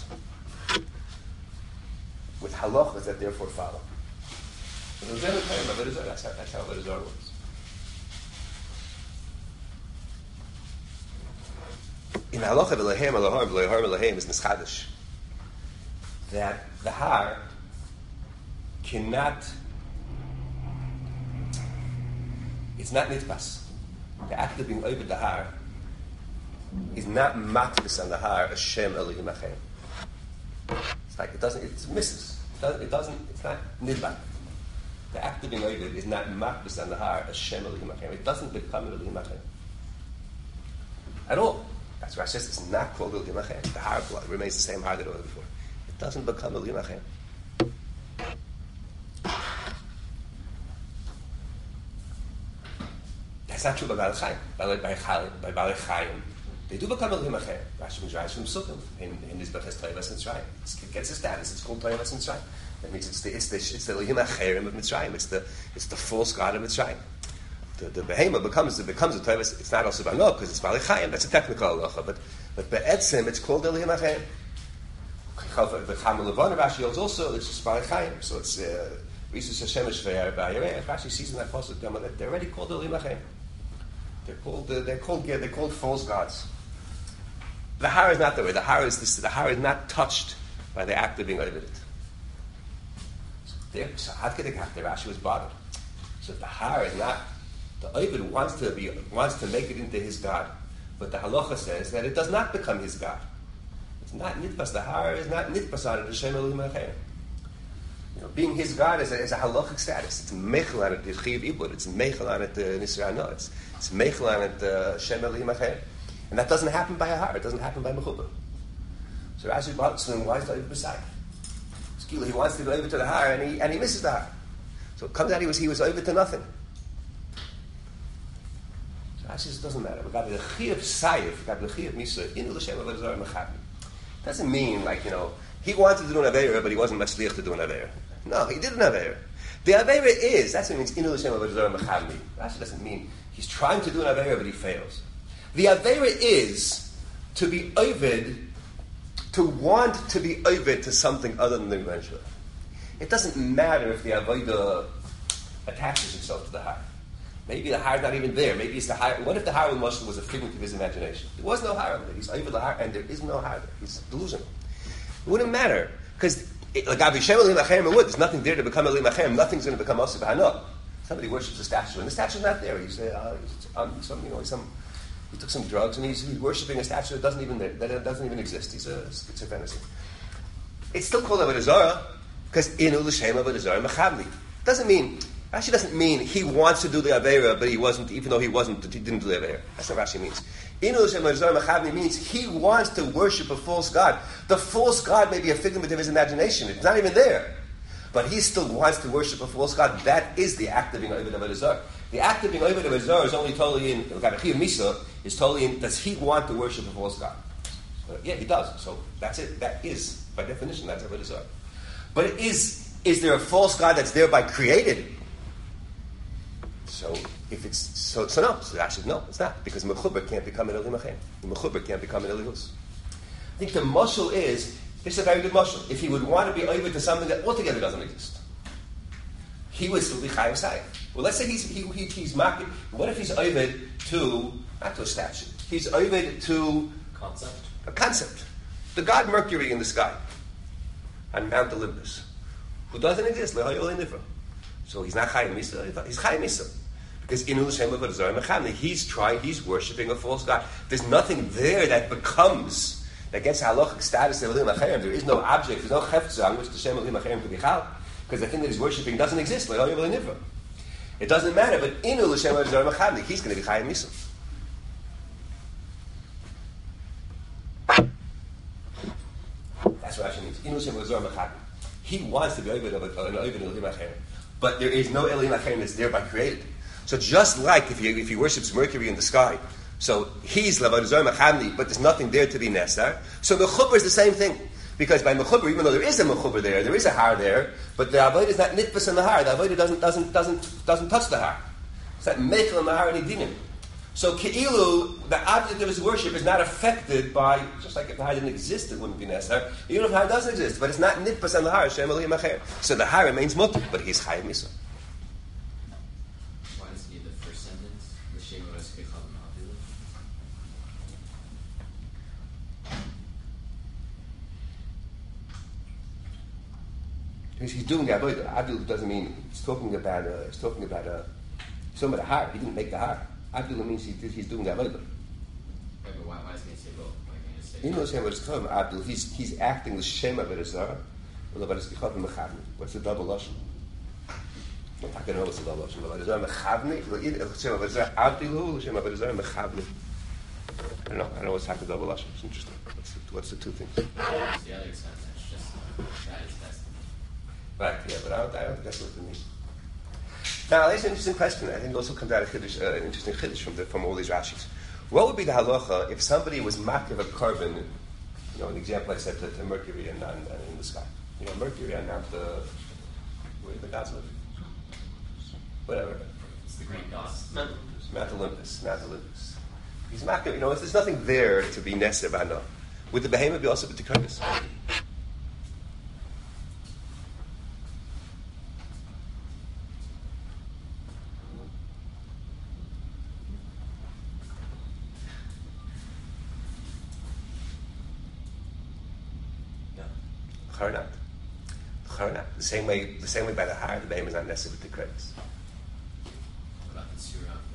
With halachas that therefore follow. So that's how that's how Avodah Zarah works. In halacha v'lehem Elohim v'lehem Elohim is nischadish. That the har cannot, it's not nitpas. The act of being over the har is not matbis on the har Hashem Elohim Achem. It's like it doesn't, it misses. It doesn't, it doesn't, it's not nidbak. The act of being over is not matbis on the har Hashem Elohim Achem. It doesn't become Elohim Achem at all. That's why I says it's not called Elohim Achem. The har remains the same har that it was before. It doesn't become Elohim Achem. That's not true by Baal Chaim. By by Baal Chaim, they do become Elohim Achem. Rashi Mizrahi from Sukkim in in this Bechas Toivas Mitzrayim. It gets a status. It's called Toivas Mitzrayim. That means it's the it's the it's the Elohim Acherim of Mitzrayim. It's the it's the false god of Mitzrayim. The the Behema becomes it becomes a Toivas. It's not also Bano because it's Baal Chaim. That's a technical halacha, but but Be'etzim it's called Elohim Achem. The Chama Levana Rashi holds also it's just Baal Chaim. So it's Risus Hashem Shvei Ba'yirei. Rashi sees in that pasuk that they're already called Elohim Achem. They're called they're called they're called false gods. The har is not the way. The har is this, the har is not touched by the act of being oived. So there, so how could it happen? Rashi was bothered. So if the har is not, the oived wants to be wants to make it into his god, but the halacha says that it does not become his god. It's not nitpas. The har is not nitpas on it. Hashem Elohim Achem. You know, being his god is a, is a halachic status. It's meichel on it. It's chiv ibud. It's meichel on it. Nisra It's it's meichel on it. Hashem Elohim Achem. And that doesn't happen by a har. It doesn't happen by mechuba. So Rashi brought so then why is David beside? He wants to go over to the har and he and he misses the har. So it comes out he was he was over to nothing. So Rashi says it doesn't matter. We got the chiyuv sayif, we got the chiyuv misa in the l'shem avodah zarah mechabi. Doesn't mean like you know he wanted to do an aveira but he wasn't mashliach to do an aveira. No, he did an aveira. The aveira is that's what it means in the l'shem avodah zarah mechabi. Rashi doesn't mean he's trying to do an aveira but he fails. The Aveira is to be ovid, to want to be ovid to something other than the Rebbeinu. It doesn't matter if the Avodah attaches itself to the har. Maybe the har is not even there. Maybe it's the har. What if the har was a figment of his imagination? There was no har there. He's over the har, and there is no har there. He's delusional. It wouldn't matter because like Avishem Elohim Achem would. There's nothing there to become Elohim Achem. Nothing's going to become Osir B'Hana. Somebody worships a statue, and the statue's not there. He's uh, um, some you know some. He took some drugs and he's, he's worshiping a statue that doesn't even that doesn't even exist. He's a schizophrenic. It's still called Avodah Zarah because in U'L'Shem Avodah Zarah Mechavli. Doesn't mean Rashi doesn't mean he wants to do the Aveira, but he wasn't, even though he wasn't, he didn't do the Aveira. That's what Rashi means. In U'L'Shem Avodah Zarah Mechavli means he wants to worship a false god. The false god may be a figment of his imagination. It's not even there. But he still wants to worship a false god. That is the act of being Oived Avodah Zarah. The act of being Oived Avodah Zarah is only totally in Chiyuv Misa is totally in. Does he want to worship a false god? Uh, yeah, he does. So that's it. That is by definition that's Avodah Zarah. But it is is there a false god that's thereby created? So if it's so, so no. So actually no, it's not because Mechuber can't become an Elohim Achem. Mechuber can't become an Elihus. I think the mashal is. This is a very good mashal. If he would want to be over to something that altogether doesn't exist, he would still be chayav sayif. Well, let's say he's he, he, he's market. What if he's over to not to a statue? He's over to concept. A concept. The god Mercury in the sky on Mount Olympus, who doesn't exist. So he's not chayav misa. He's chayav misa because in U'Shem Avodah Zarah Mechavli, he's trying. He's worshiping a false god. There's nothing there that becomes. That gets halachic status of Elohim Achem. There is no object, there's no chefza on which the Shem Elohim Achem could be chal, because the thing that he's worshipping doesn't exist. It doesn't matter, but in Ul Shem Avodah Zarah Mechavli, he's going to be chayim misa. That's what Rashi means. In Ul Shem Avodah Zarah Mechavli, he wants to be over an Oived Elohim Achem, but there is no Elohim Achem that's thereby created. So just like if he if he worships Mercury in the sky. So he's Avodah Zarah Mechavli, but there's nothing there to be Nesar. So the Chupra is the same thing. Because by mechuber, even though there is a mechuber there, there is a har there, but the avodah is not nitbas in the har. The avodah doesn't doesn't doesn't doesn't touch the har. It's not meichel in the har any dinim. So keilu, the object of his worship is not affected by, just like if the har didn't exist, it wouldn't be necessary. Even if the har doesn't exist, but it's not nitbas in the har. Shem Elohim Acher. So the har remains mutter, but he's chayav misa. Why does he need the first sentence? The Shem Elohim Because he's doing the avodah. Abdul doesn't mean he's talking about. Uh, he's talking about. Uh, he's talking about a har. He didn't make the har. Abdul means he, he's doing the avodah. Right, but why, why does he say both? Why can't he just say You know what it's called Abdul. He's he's acting the shem of it zara. What's the double lashon? I'm not going to know what's the double lashon. But it's mechavni. Shem of zara Abdul. Shem of zara mechavni. I don't know. I don't know what's happening double lashon. It's interesting. What's the, what's the two things? What's the other sentence? Just that is testimony. Right, yeah, but I don't, I don't think that's what it means. Now, that's an interesting question. I think it also comes out of chiddush, uh, an interesting chiddush from, the, from all these Rashis. What would be the halacha if somebody was makiv a carbon, you know, an example I said to, to Mercury and, and, and in the sky. You know, Mercury and Mount, uh, where do the gods live? Whatever. It's the great gods. Mount Olympus. Mount Olympus. He's makiv, you know, there's nothing there to be neseb, I know. Would the behemoth be also b'tikarbis? Charonat. Charonat. The same way, the same way by the har, the behem is not necessary with the credits. What about the surah of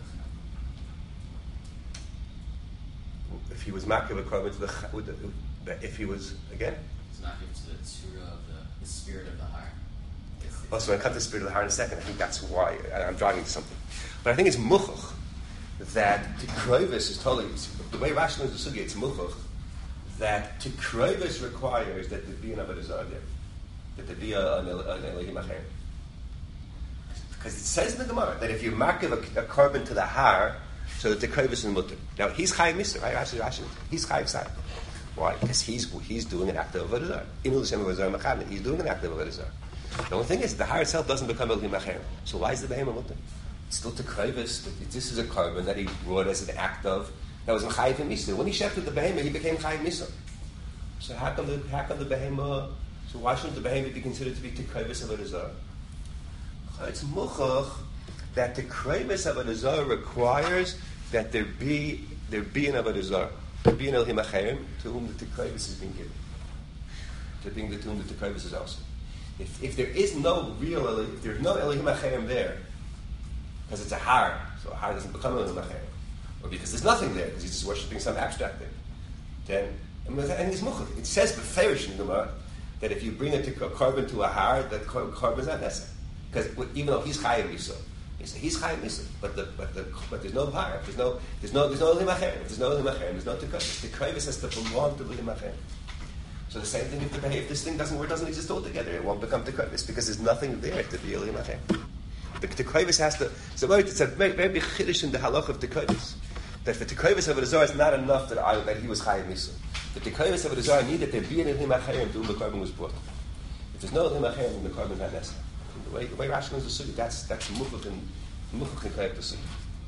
the If he was makiv a korban to the, with the, the, if he was again. It's not given to the surah of the, the spirit of the har. Oh, so when I come to the spirit of the har in a second, I think that's why I'm driving to something. But I think it's muchach that to krovis is totally the way Rashi learns the sugya. It's muchach that to krovis requires that there be an avodah zarah there, that there be a, an, an Elohim Acher. Because it says in the Gemara that if you makiv a, a korban to the har, so that the krovis is mutter. Now he's chayiv mister, right? Rashi, Rashi, he's chayiv side. Why? Because he's he's doing an act of avodah zarah. Inu l'shem avodah zarah mechavne. He's doing an act of avodah zarah. The only thing is the har itself doesn't become Elohim Acher. So why is the behemoth mutter? It's still to krovis. This is a korban that he brought as an act of. That was Mechayiv him Isur. When he shefted the behemoth, he became Chayiv Misur. So how come the how come the behemoth? So why shouldn't the behemoth be considered to be Tikrevis Avodah Zarah? It's muchach that the Tikrevis Avodah Zarah requires that there be there be an Avodah Zarah, there be an Elohim Acherim to whom the Tikrevis is being given, to being the to whom the Tikrevis is also. If if there is no real if there's no Elohim Acherim there, because it's a har, so a har doesn't become Elohim Acherim. Or because there's nothing there, because he's just worshipping some abstract thing. Then, and it's muchach. It says beferish in the Gemara that if you bring a, a carbon to a har, that carbon is not necessary. Because even though he's chayav misa, he's chayav misa, but the but the but there's no har. There's no there's no there's no lim acher. If there's no lim acher, there's no tikkus. The kravis has to belong to the lim acher. So the same thing if the if this thing doesn't work, doesn't exist altogether, it won't become tikkus because there's nothing there to be a lim acher. The tikkus has to. So it's a very very chiddush in the halach of tikkus. That for Tikrevis Avodah Zarah is not enough that, I, that he was Chayiv Misa. The Tikrevis Avodah Zarah need that there be an Elohim Acherim to whom the carbon was brought. If there's no Elohim Acherim, then the carbon is not necessary. The way, the way Rashi knows the Sugi, that's that's Muchach and Muchach and Chayiv the Sugi.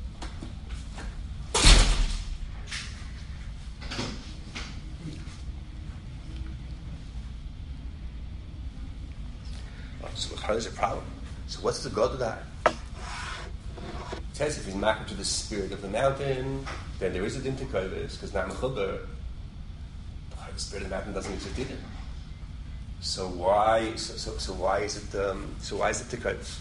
So how is a problem? So what's the God of that? It says if he's making to the spirit of the mountain, then there is a din to kodesh, because not mechuber, the spirit of the mountain doesn't exist either. So why? So, so, so why is it? Um, so why is it to kodesh?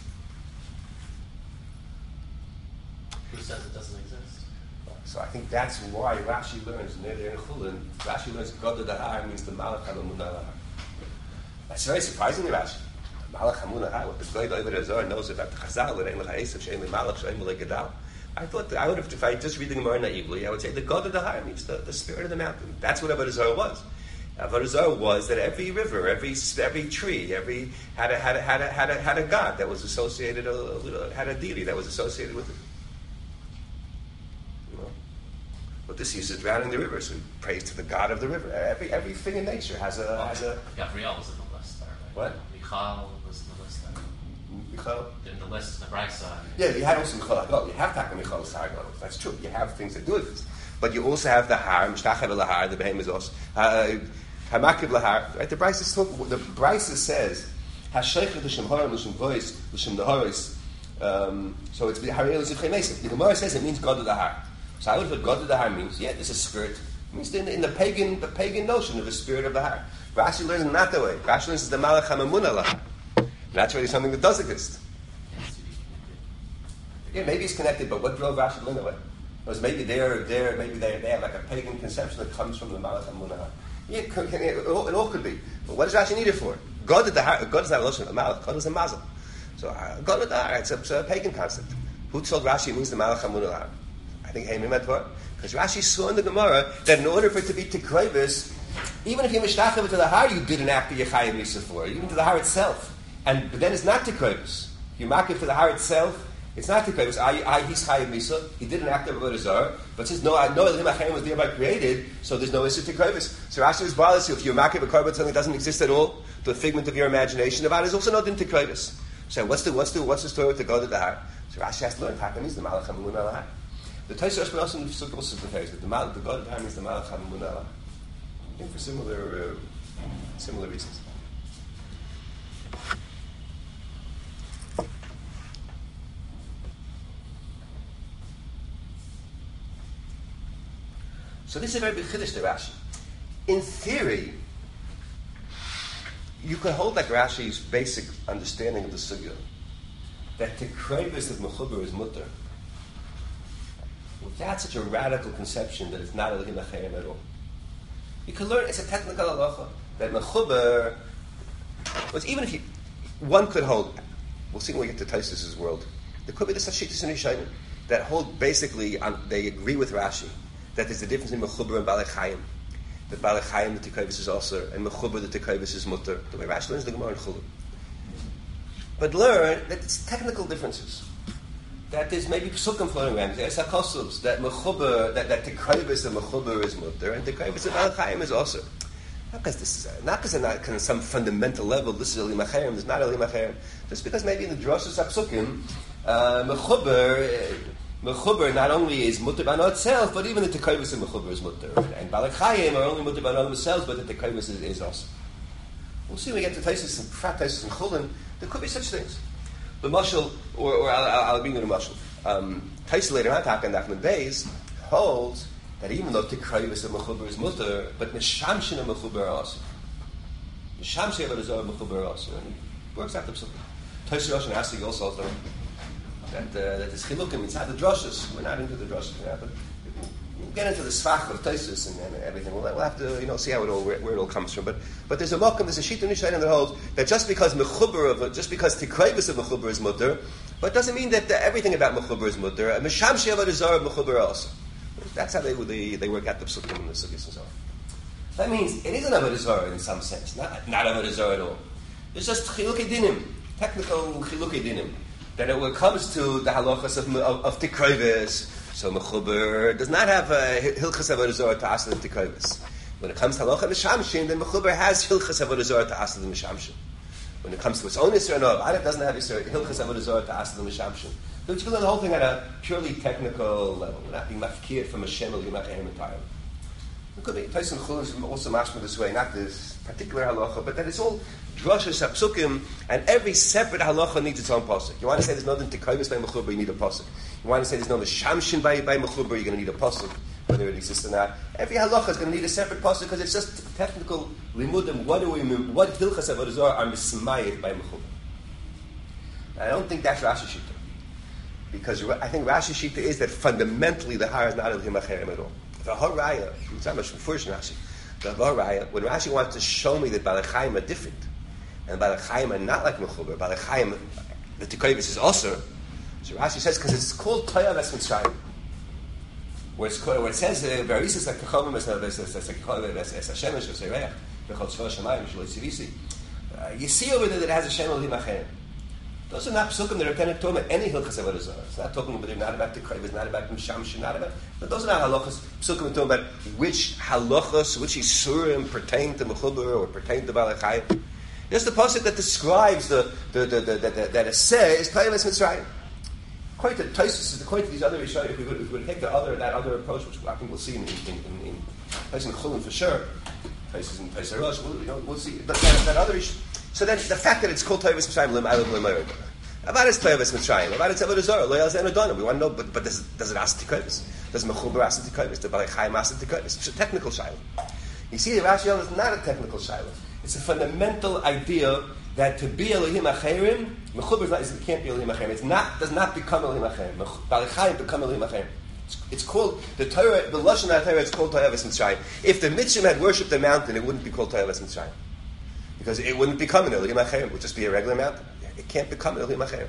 Who says it doesn't exist? So I think that's why Rashi learns Neder and Chulin. Rashi learns God of the Har means the Malach Halamunah. That's very surprising, Rashi. Malach Hamunah, what the Goy over the Zohar knows about the Chazal, that Ein Lecha Esav, Shein Malach, Shein Gedal. I thought that I would have, if I just read the Gemara naively, I would say the God of the Har means the, the spirit of the mountain. That's what Avodah Zarah was. Avodah Zarah was that every river, every every tree, every had a had a had a had a, had a god that was associated, a, a, had a deity that was associated with it. You know, But this is drowning the river, so he prays to the god of the river. Every everything in nature has a Well, has a Gabriel was in the list there, right? What? Michal was in the list there. Michal. In the list, in the Brisa. Yeah, you had also Michal Hagadol. You have Taka Michal Hagadol. That's true. You have things that do it. But you also have the Har, Mishtachel Lahar, the Behemoth also. Hamakiv Lahar. Right? The Brisa is talking. The Brisa says Hashaychet l'shem haram l'shem voice l'shem neharis. So it's Harei l'shem chemesa. The Gemara says it means God of the Har. So I would have thought God of the Har means yeah, there's a spirit. It means in, in the pagan the pagan notion of the spirit of the Har. Rashi learns it not that way. Rashi learns it's the Malach HaMamunah Lahar. That's really something that does exist. Yeah, maybe it's connected, but what drove Rashi to learn that way? It was maybe they're, they're, maybe they they have like a pagan conception that comes from the Malach HaMamunah. Yeah, it, could, it, all, it all could be. But what does Rashi need it for? God at the Har, God is not a lotion of the Malach, God is a Mazel. So uh, God at the Har, it's a, it's a pagan concept. Who told Rashi it means the Malach HaMamunah? I think Haimim Advar. Because Rashi saw in the Gemara that in order for it to be Tikrevis, even if you mishtachem to the Har, you did an act of Yechayim Yisa for, even to the Har itself. And but then it's not Tikrevis. You mark it for the Har itself, it's not Tikrevis. I, I, he's Chayim Yisa. He did an act of Avodah Zarah, but since no, no Elohim Achayim was thereby created, so there's no issue Tikrevis. So Rashi was bothered. So if you mark it for Korban something that doesn't exist at all, the figment of your imagination, about it is also not in Tikrevis. So what's the what's the what's the story with the God of the Har? So Rashi has to learn Taka means the Malach HaMamunah Lahar. The Tosfos Rosh also also prepares that the Malach, the God of the Har means the Malach HaMamunah Lahar. I think for similar uh, similar reasons. So this is a very big chiddush to Rashi. In theory, you could hold like Rashi's basic understanding of the sugya, that the krevis of mechuber is mutter, without such a radical conception that it's not Elohim Achayim at all. You can learn, it's a technical halacha, that mechuber, but even if you, one could hold, we'll see when we get to Tosfos' world, there could be the Sashittis and Yishayim, that hold basically, on, they agree with Rashi, that there's a difference in mechuber and balei chayim. That balei chayim, the tikavus is also, and mechuber, the tikavus is mutter. The way Rashi learns the Gemara in Chulun. But learn that it's technical differences. That there's maybe psukim floating around. There's hakosuvs that mechuber, that that tikavus and mechuber is mutter, and tikavus and balei chayim is also. Not because this is not because not kind of some fundamental level. This is elim achayim. This is not elim achayim. Just because maybe in the droshes hapsukim, uh, mechuber. Mechuber not only is mutter b'ano itself, but even the tekayvus of mechuber is mutter. And balei chayim are only mutter b'ano themselves, but the tekayvus is, is also. We'll see when we get to Tosfos and Prat Tosfos and Chulun, there could be such things. The mashal, or, or I'll, I'll, I'll bring you the mashal. Um, Tosfos later on, Taka and Nachman Beis, holds that even though tekayvus of mechuber is mutter, but neshamshin of mechuber are also. Neshamshin of mechuber are also. And he works out the psukim. Tosfos Rosh and Asik also holds them. That uh, that is chilukim. It's not the drushes. We're not into the drushes now, but we'll get into the svach of Tosfos and, and everything. We'll, we'll have to, you know, see how it all where, where it all comes from. But but there's a mokum, there's a shita nishayim that holds that just because mechuber of just because tikrevis of mechuber is mutter, but it doesn't mean that the, everything about mechuber is mutter. Mishamshi avodah zarah mechuber also. That's how they they they work out the psukim and the sugis and so on. That means it is an avodah zarah in some sense, not not avodah zarah at all. It's just chilukei dinim, technical chilukei dinim. That when it comes to the halachas of, of, of tikrevis, so mechuber does not have a hilchas avodah zarah to asad of tikrevis. When it comes to halacha mishamshin, then mechuber has hilchas avodah zarah to asad of mishamshin. When it comes to its own isra, no, it doesn't have hilchas avodah zarah to asad of mishamshin. So you can learn the whole thing at a purely technical level. We're not being mafkir from Hashem or Yimachayim entirely. It could be Tosfos and Chulun is also mashma this way, not this particular halacha, but that it's all drushes, hapsukim, and every separate halacha needs its own pasuk. You want to say there's nothing tikavus by mechuber, you need a pasuk. You want to say there's no mishamshin by by mechuber, you're going to need a pasuk, whether it exists or not. Every halacha is going to need a separate pasuk because it's just technical limudim. What do we mean? What hilchas avodah zarah are mismayed by mechuber? I don't think that's Rashi shita, because I think Rashi shita is that fundamentally the har is not Elohim Achayim at all. The haraya, it's not much first Rashi. The haraya, when Rashi wants to show me that balei chayim are different, and balei chayim are not like mechuber, balei chayim, the tikavus is also. So Rashi says because it's called toya ves mitzrayim, where it's called, where it says varisis like kachavim es es es hashemesh es ereach v'chol tzvah shemayim shelo tzivisi. You see over there that it has a shem elohim achayim. Those are not psukim that are kind of talking about any hilchas avodah zarah. It's not talking about, not about the krayv, it's not about mishamshin, not about. But those are not halachas. Psukim are talking about which halachas, which isurim pertain to mechuber or pertain to balei chayim. There's the pasuk that describes the the the, the, the, the that a seh is Tayavas Mitzrayim. Quite to Taisus, quite to these other Rishonim, if we would, if we would take the other that other approach, which I think we'll see in in in, in Taisus and Chulin for sure, Taisus and Taisus Rosh, we'll, you know, we'll see. But that, that other issue. So then the fact that it's called Tayavas Mitzrayim, Lim Aleph Lim Ayod. About it's Tayavas Mitzrayim, about it's Avodah Zarah, Lo Yalzeh Adonai. We want to know, but but does does it ask Tikkovus? Does Mechuber ask Tikkovus? Does Balei Chayim ask Tikkovus? It's a technical shaila. You see, the Rashi is not a technical shaila. It's a fundamental idea that to be Elohim Acherim, Mechuber is not, it can't be Elohim Acherim. It's not, does not become Elohim Acherim. Balei Chayim become Elohim Acherim. It's, it's called, the Torah, the Lashon HaTorah, it's called Tayavas Mitzrayim. If the Mitzrayim had worshipped the mountain, it wouldn't be called Tayavas Mitzrayim. Because it wouldn't become an Elohim Acherim. It would just be a regular mountain. It can't become an Elohim Acherim.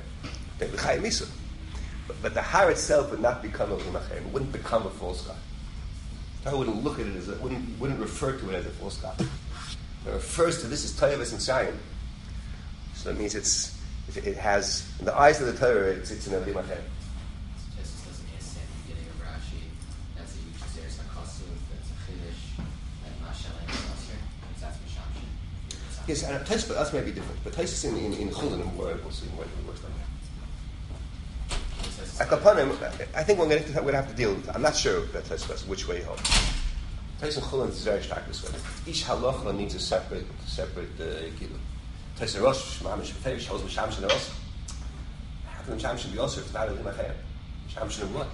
But, but the Har itself would not become Elohim Acherim. It wouldn't become a false god. The Torah wouldn't look at it as a, wouldn't, wouldn't refer to it as a false god. It refers to this as Tayavas Mitzrayim. So that means it's, it, it has, in the eyes of the Torah, it's, it's an Elohim Acherim. Just doesn't get sent at the beginning of Rashi. That's a huge Zeres HaKosuv, that's a Chiddush, and Mashalem Yosser, because that's Mishamshin. Yes, and Taisus, but us may be different. But Taisus in, in, in Chulin, we'll see when it works like that. At Kapanim, I think we're going to have, we're going to have to deal with it. I'm not sure that Taisus, which way he holds. Taisus in Chulin is very stark this way. Each halacha needs a separate, separate uh, gilui. Taisus Rosh, Mamish B'Feish, holds Mishamshin also. How can Mishamshin be also if it's not Elohim Acherim? Mishamshin of what?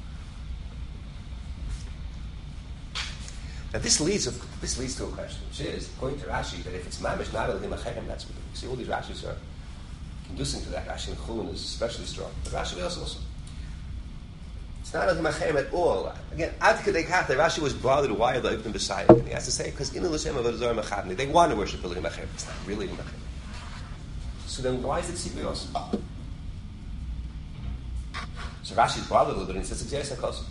Now this leads, of, this leads to a question, which is, according to Rashi, that if it's Mamish, not Elohim Acherim, that's what we see. All these Rashis are conducing to that. Rashi in Chulin is especially strong. But Rashi also also. It's not Elohim Acherim at all. Again, Ad Kedei Kach, Rashi was bothered why are the Ibn B'Sayim. And he has to say, because in Elohim Avodah Zarah Mechadni, they want to worship Elohim Acherim. It's not really Elohim Acherim. So then why is it Tzibiyos? So Rashi's bothered a little bit and he says, it's Yes HaKosim.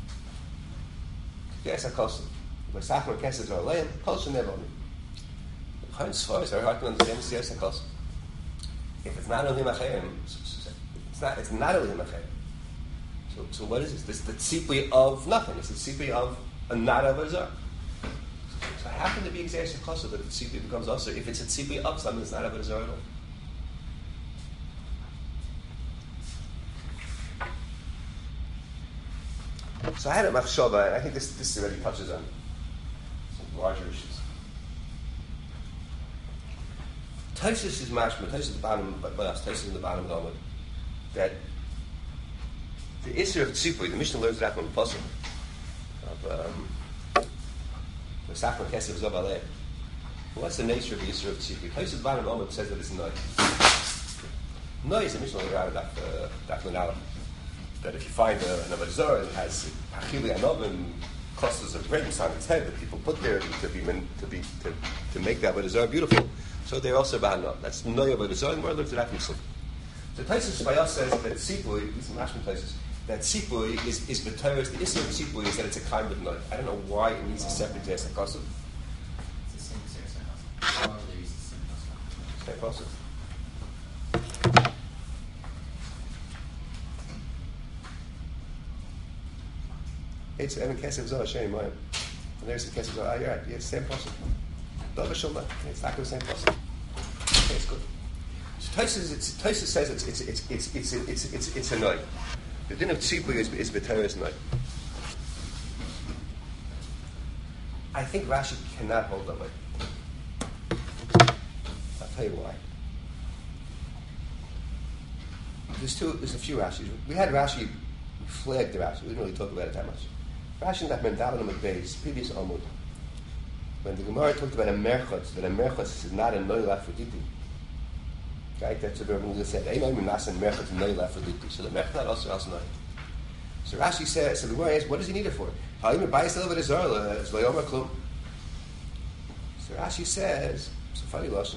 Yes HaKosim. When Sachar Kesed are Aleim, Kosher Nevoni. The Chaim Sfor is very hard to understand it's Yes HaKosim. If it's not Elohim Acherim, it's not, it's not Elohim Acherim. So, so what is this? This is the tzipui of nothing. It's the tzipui of a not Avodah Zarah. So how can there be Xeris HaKosuv that the tzipui becomes also if it's a tzipui of something that's not Avodah Zarah at all? So I had a machshava, and I think this this already touches on some larger issues. Taisus is mashma. Taisus at the bottom, but us Taisus in the bottom of the Amud, that the Isser of Tzipui, the Mishnah learns that from the Pasuk of um, the Sachar Kesef Zav Aleh. What's the nature of the Isser of Tzipui? Taisus at the bottom of the Amud says that it's Noi. Noi is a Mishnah learned out of Daf Nun. That if you find a, an Avodah Zarah that has Achili Anovim, clusters of grapes on its head that people put there to be to be to, to make the Avodah Zarah beautiful, so they're also Ba'anov. That's Noy Avodah Zarah, and we're looking at that from Sif. So Taisus Bayas says that Tzipui, these are Mashman Taisus, that Tzipui is is B'Torah. The issue of Tzipui is that it's a kind of Noy. I don't know why it needs a separate Zeres HaKosuv. It's the same Zeres HaKosuv. Or they use the same Kosuv. Same Kosuv. It's Evan Kesef Zohar Shem Mayim. And there's the Kesef Zohar. Ah, you're right. Yeah, it's the same person. Dova Shulma. It's not the same person. Okay, it's good. So Taisus says it's it's it's it's it's it's it's it's a noy. The din of tzipui is is b'teres noy. I think Rashi cannot hold that way. I'll tell you why. There's two. There's a few Rashis. We had Rashi. We flagged the Rashi. We didn't really talk about it that much. Rashi that Mendalim at base, previous Amud. When the Gemara talked about a merchot, that a merchot is not a noy lafuditi. Right? That's what Rabbi Musa said. Ein oim nasan merchot noy lafuditi. So the merchot also has noy. So Rashi says, so the Gemara asks, what does he need it for? Halim b'bayis elav v'dezarla, it's loyoma klum. So Rashi says, it's a funny lesson.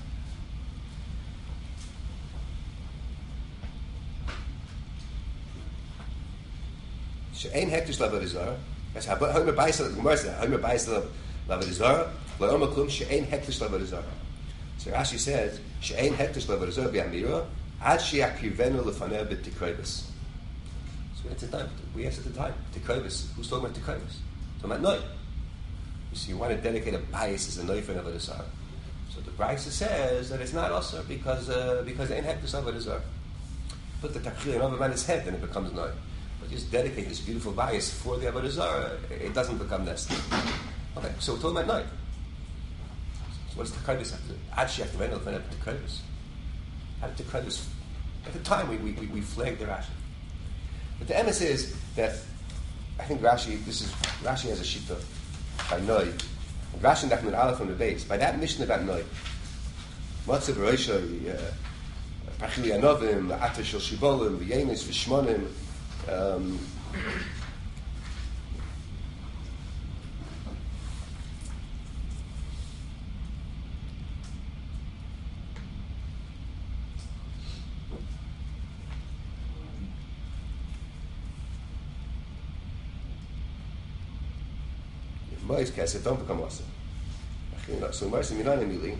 She'ein hektish elav v'dezarla. That's how Halim b'bayis elav, the Gemara says, Halim b'bayis elav v'dezarla, loyoma klum, she'ein hektish elav v'dezarla. So Rashi says, she'ein hektish elav v'dezarla b'amira, Ad she'akrivenu lefaneh b'tikrovis. So it's a time. We asked at the time. Tikrovis. Who's talking about tikrovis? Talking about noi. You see, you want to dedicate a bias as a noi for an avodah zarah. So the Brisa says that it's not also because uh, because they ain't had this avodah zarah. Put the tachilin over man's head, then it becomes noi. But just dedicate this beautiful bias for the avodah zarah, it doesn't become nested. Okay, so we're talking about noi. So what does tikrovis have to do? Actually, have to render the tikrovis. How did tikrovis? At the time, we we we, we flagged the Rashi. But the emes is that I think Rashi. This is Rashi has a shita by noi. Rashi Nachman Aleph from the base. By that mission about noi, Matzav Roisha, Pachili Anovim, Atar Shel Shibolim, V'Yenis V'Shmonim. Mois Kesef don't become awesome. So Mois Minan Emili.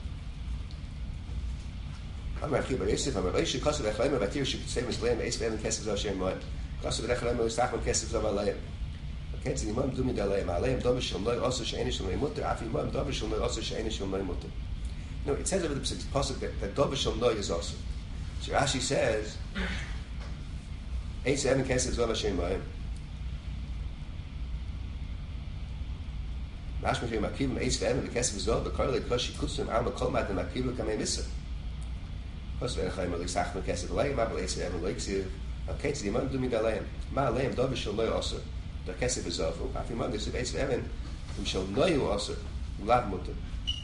I'm Rachi Bar Yosef. I'm Rashi Kasav Echleim Batir Shik Tzei Misleim Eis Ve'Elim Kesef Zashem Moed. Kasav Echleim Listachman Kesef Zavaleim. Okay, so the Imam Dumi Daleim Aleim Dovish Shalom Noi also Sheinish Shalom Mutter. Afi Imam Dovish Shalom Noi also Sheinish Shalom Mutter. No, it says over the pasuk that, that Dovish Shalom Noi is also. So Rashi says Eis Ve'Elim Kesef Zavashem Moed. Mashma Shem Makivim Eis Ve'Elim Kesef Zav Bekarle Koshi Kutzum Alma Kolmat and Makivim Kamei Misa. Okay, so the Imam Dumi Daleim. Ma Aleim Dovish Shal Noi also. The Kesef is Zav. Afi Imam Desib Eis Ve'Elim Im Shal Noi also. Ulav Mutter.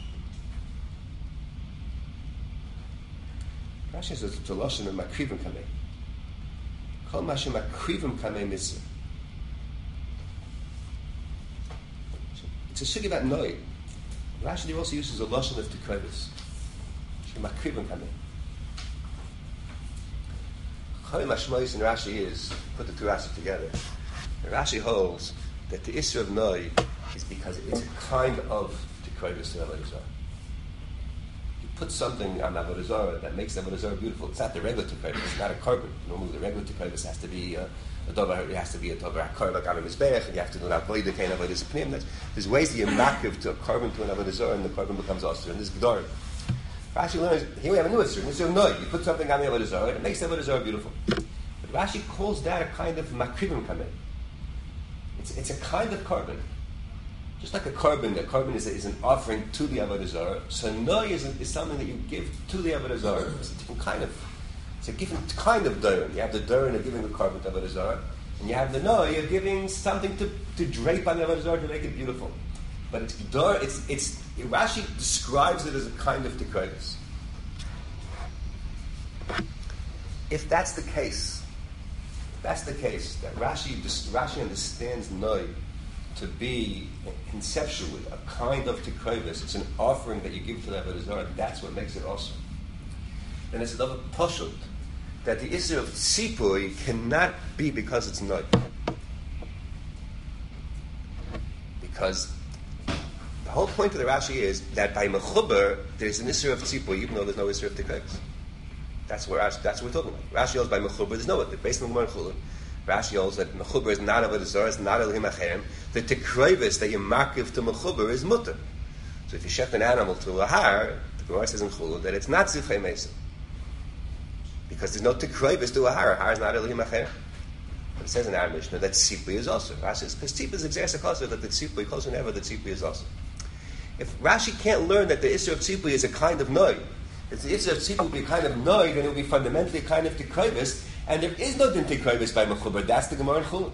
Rashi says to Loshen and Makrivim Kamei. Kol Mashem Makrivim Kamei Misa. It's a sugi about noi. Rashi also uses a lashon of tikrovis. Makrivim kamei. Chayim Hashmois in Rashi is put the two Rashi together. And Rashi holds that the issue of noi is because it's a kind of tikrovis to avodah zarah. You put something on avodah zarah that makes avodah zarah beautiful. It's not the regular tikrovis. It's not a carbon. Normally, the regular tikrovis has to be. Uh, A dover, it has to be a dover hakar like on a mizbeach, and you have to do an avodah the kind of avodah pnim. There's ways that you makiv to a carbon to an avodah zarah, and the carbon becomes osir. And this gedar. Rashi learns here we have a new issue. This is no. You put something on the avodah zarah, it makes the avodah zarah beautiful. But Rashi calls that a kind of makrivim kamei. It's it's a kind of carbon, just like a carbon. A carbon is a, is an offering to the avodah zarah. So no is, is something that you give to the avodah zarah. It's a different kind of. It's a different kind of daran. You have the daran of giving the carbon to avodah zarah, and you have the no, you're giving something to, to drape on the avodah zarah to make it beautiful. But it's dar. It's it's Rashi describes it as a kind of tikrovis. If that's the case, if that's the case that Rashi Rashi understands noi to be conceptually a kind of tikrovis. It's an offering that you give to the avodah zarah. That's what makes it awesome. Then it's another poshut that the issue of tzipui cannot be because it's not. Because the whole point of the Rashi is that by mechuber there's an issue of tzipui, even though there's no issue of tikrovis. That's where Rashi, that's what we're talking about. Rashi holds by mechuber there's no based on the Gemara Chulin. Rashi holds that mechuber is not avodah zarah, it's not elohim acherim. The tikrovis that you markiv to mechuber is mutter. So if you shecht an animal to a har, the Gemara says in Chulin that it's not zifchei mesim. Because there's no tikrovis to a har. A har is not elohim acher. But it says in our Mishnah that tzipui is also. Rashi says because tzipui is exercise that the tzipui closer than ever the tzipui is also. If Rashi can't learn that the issue of tzipui is a kind of noi, if the issue of tzipui will be a kind of noi, then it will be fundamentally a kind of tikrovis, and there is no din tikrovis by mechuber. That's the Gemara in Chulin.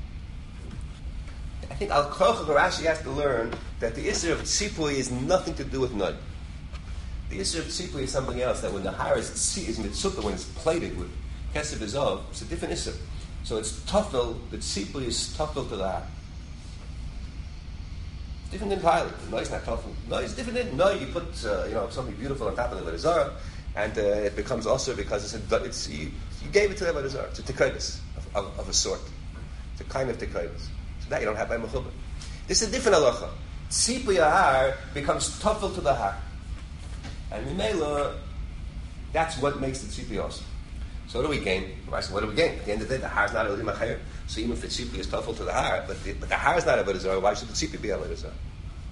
I think al koch Rashi has to learn that the issue of tzipui is nothing to do with noi. The issue of tzipui is something else, that when the har is, is mitzupah, when it's plated with kesef izov, it's a different issue. So it's tafel, the tzipui is tafel to the har. It's different entirely. No, it's not tafel. No, it's different than, no, you put uh, you know, something beautiful on top of the avodah zarah, and uh, it becomes also because it's, a, it's you, you gave it to the avodah zarah. It's a tikrovis of, of, of a sort. It's a kind of tikrovis. So that you don't have by mechuber. This is a different halacha. Tzipui har becomes tafel to the har. And Mimela, That's what makes the tzipui awesome. So what do we gain? What do we gain? At the end of the day, the har is not a lim acher. So even if the tzipui is tough to the har, but the, but the har is not a avodah zarah, why should the tzipui be a avodah zarah?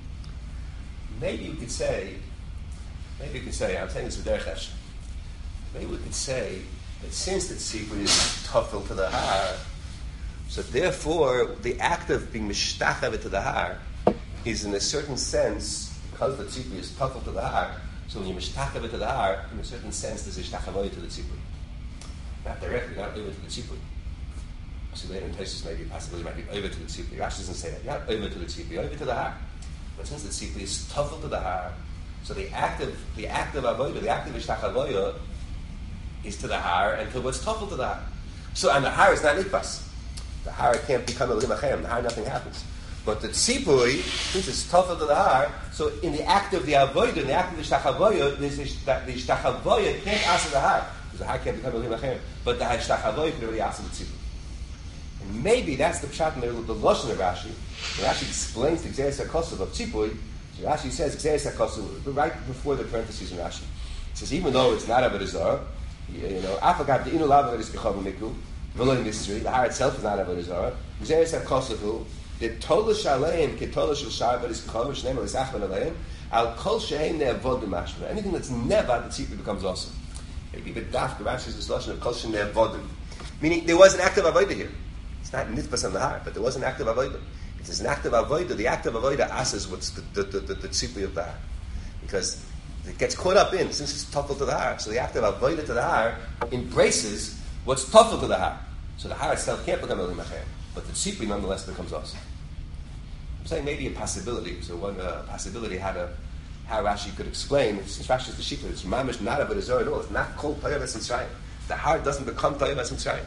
Maybe you could say, maybe you could say, I'm saying this with derech hefsher. Maybe we could say that since the tzipui is tough to the har, so therefore the act of being mishtachave to the har is in a certain sense, because the tzipui is tough to the har, so when you mishtachave to the har, in a certain sense there's a shtachavoy to the tzipui. Not directly, not over to the tzipui. So later in places maybe possibly might be over to the tzipui. Rashi doesn't say that. Not over to the tzipui, over to the har. But since the tzipui is tough to the har, so the act of the act of avodah, the act of ishtachavoya is to the har until what's tough to the har. So and the har is not nitbas. The har can't become a limachem. The har nothing happens. But the tzipui, since it's tough to the har, so in the act of the avodah, in the act of the ishtachavoya, the ishtachavoya can't answer the har. Because the har can't become a limachem. But the ishtachavoya can already answer the tzipui. And maybe that's the pshat in the, the lashon of Rashi. When Rashi explains the gzeres hakosav of tzipui, so Rashi says gzeres hakosav right before the parentheses in Rashi. It says even though it's not avodah zarah, you know, afagav deinu lava is gechavu mikru, v'lo mystery. The har itself is not avodah zarah. Gzeres hakosav the tola shaleim ketola shel shar but is gechavu shneimel is achman aleim al kol sheheim ne'avodah mashma. Anything that's never the tzipui becomes awesome. Maybe but daf the Rashi is this lashon of kol shene'avodim, meaning there was an act of avodah here. It's not nitbas on the heart, but there was an act of avodah. If there's an act of avodah, the act of avodah asks what's the the, the, the, the tzipui of the heart. Because it gets caught up in, since it's tuffle to the heart, so the act of avodah to the heart embraces what's tuffle to the heart. So the heart itself can't become a limachem, but the tzipui nonetheless becomes awesome. I'm saying maybe a possibility. So one uh, possibility how to how Rashi could explain, since Rashi is the shikha, it's mamish not avodah zarah at all. It's not called toyavas mitzrayim. The heart doesn't become toyavas mitzrayim.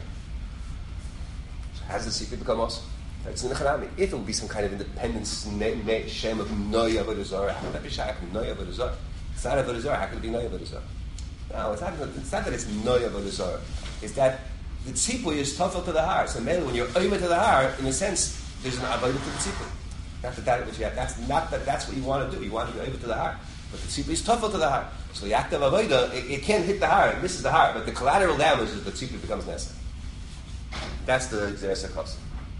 How does the tzipui become awesome? It's in the Chanami. If it would be some kind of independent shem of Noya Avodah Zarah, how would that be Shaykh Noya Avodah Zarah? It's not Avodah Zarah. How could it be Noya Avodah Zarah? No, it's not, it's not that it's Noya Avodah Zarah. It's that the tzipui is tough to the har. So mainly when you're over to the har, in a sense, there's an avodah to the tzipui. Not that, that what you have. That's not that that's what you want to do. You want to be over to the har. But the tzipui is tough to the har. So the act of avodah, it, it can't hit the har. It misses the har. But the collateral damage is the tzipui becomes nesa. That's the Gzeres HaKosav.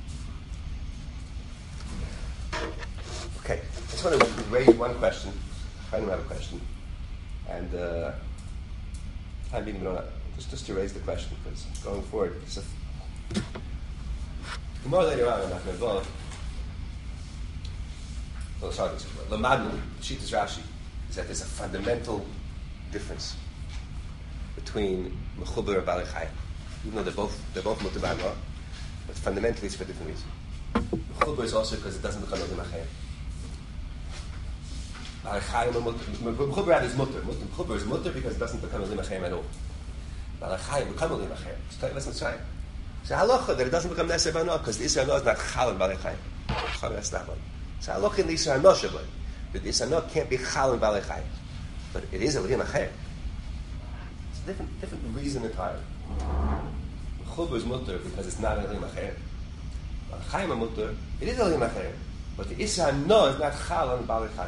Okay, I just want to raise one question. I don't have a question. And uh, I'm being blown up. Just, just to raise the question, because going forward, it's a the more later on, I'm not going to go. Well, sorry, Lamadnu, Shitas Rashi, is that there's a fundamental difference between Mechuber and Balei Chayim. Even though they're both they're both mutar b'hagah, but fundamentally it's for a different reason. Mechuber is also because it doesn't become a limachem. Balei Chayim, Mechuber rather is mutar. Mechuber is mutar because it doesn't become a limachem at all. Balei Chayim become a limachem. It's Toivas Mitzrayim. So halacha that it doesn't become Neser B'Anah because the Isra Anah is not Chal in Balei Chayim. Chal that's not one. So halacha in the Isra Anah Shabbat, but the Isra Anah can't be Chal in Balei Chayim, but it is a limachem. It's a different different reason entirely. Mechuber is mutar because it's not a limachem. Chayim a mutar, it is a limachem, but the Isra Anah is not Chal on Balei Chayim.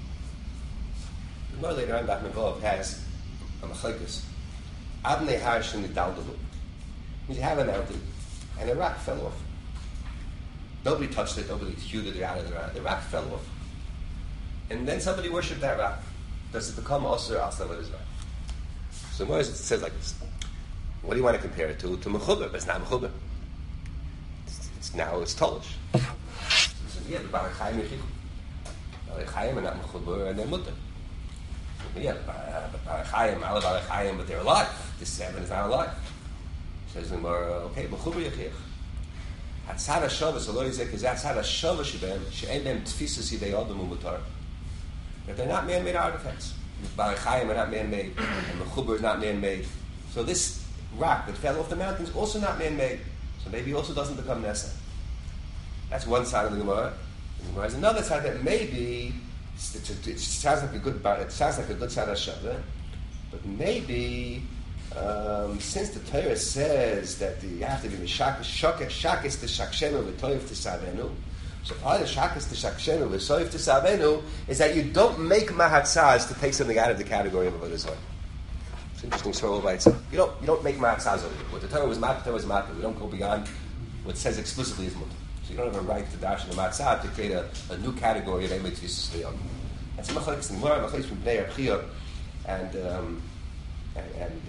More later on, Daf Mevov has a machlekes. Abnei har shenidaldalu. You have a mountain, and a rock fell off. Nobody touched it, nobody hewed it out of the rock. The rock fell off. And then somebody worshipped that rock. Does it become also also what is right? So Moses it says like this. What do you want to compare it to? To Mechuber, but it's not Mechuber. It's, it's now it's Tolish. So yeah, the Balei Chayim Yechichu. Balei Chayim are not Mechuber and they're Mutter. Yeah, Balei Chayim, all Balei Chayim, but they're alive. This seven is not alive. Says the Gemara, okay, Mechuber Yechich. Hatzad HaShavas, the Lord Yizek, is Hatzad HaShavas Shebem, she'en them tfisas yidei Adam u'mutar. That they're not man-made artifacts. Balei Chayim are not man-made, and Mechuber is not man-made. So this rock that fell off the mountain is also not man-made. So maybe it also doesn't become Nesa. That's one side of the Gemara. The Gemara has another side that maybe it's, it's, it sounds like a good it sounds like a good side of Shavah, but maybe um, since the Torah says that the, you have to be mishakis shakis to shakshenu v'toiv to savenu. So part of shakis to shakshenu v'toiv to savenu is that you don't make mahatzaz to take something out of the category of avodah zarah. It's interesting story all by itself. You don't you don't make matzahs over here. What the Torah was matzah, the Torah was matzah. We don't go beyond what it says explicitly is mutter. So you don't have a right to dash in the matzah to create a, a new category of emet yisrael. That's a machlokes in Gemara, machlokes from Bnei Archia, and um, and, and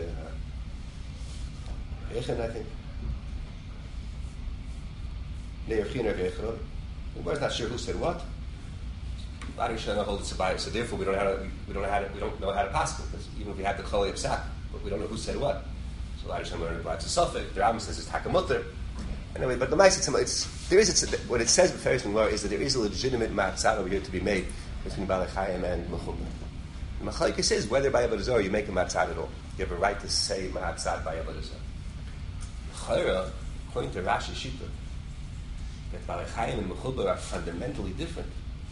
uh, Echen, I think. Bnei Archia and Rabbi Echad. Gemara's not sure who said what. Bari Shana holds it by, so therefore we don't know how to, we, we don't know how to, we don't know how to pass it, because even if we have the Choli of Sak, but we don't know who said what. So Bari Shana learned about the Suffolk. The Rambam says it's Hakamutter. Anyway, but the Ma'aseh, it's there is it's, what it says with Feres Gemara is that there is a legitimate matzah over here to be made between Balei Chayim and Mechuber. The Machlokes is whether by Avodah Zarah you make a matzah at all. You have a right to say matzah by Avodah Zarah. Chayra, according to Rashi Shita, that Balei Chayim and Mechuber are fundamentally different.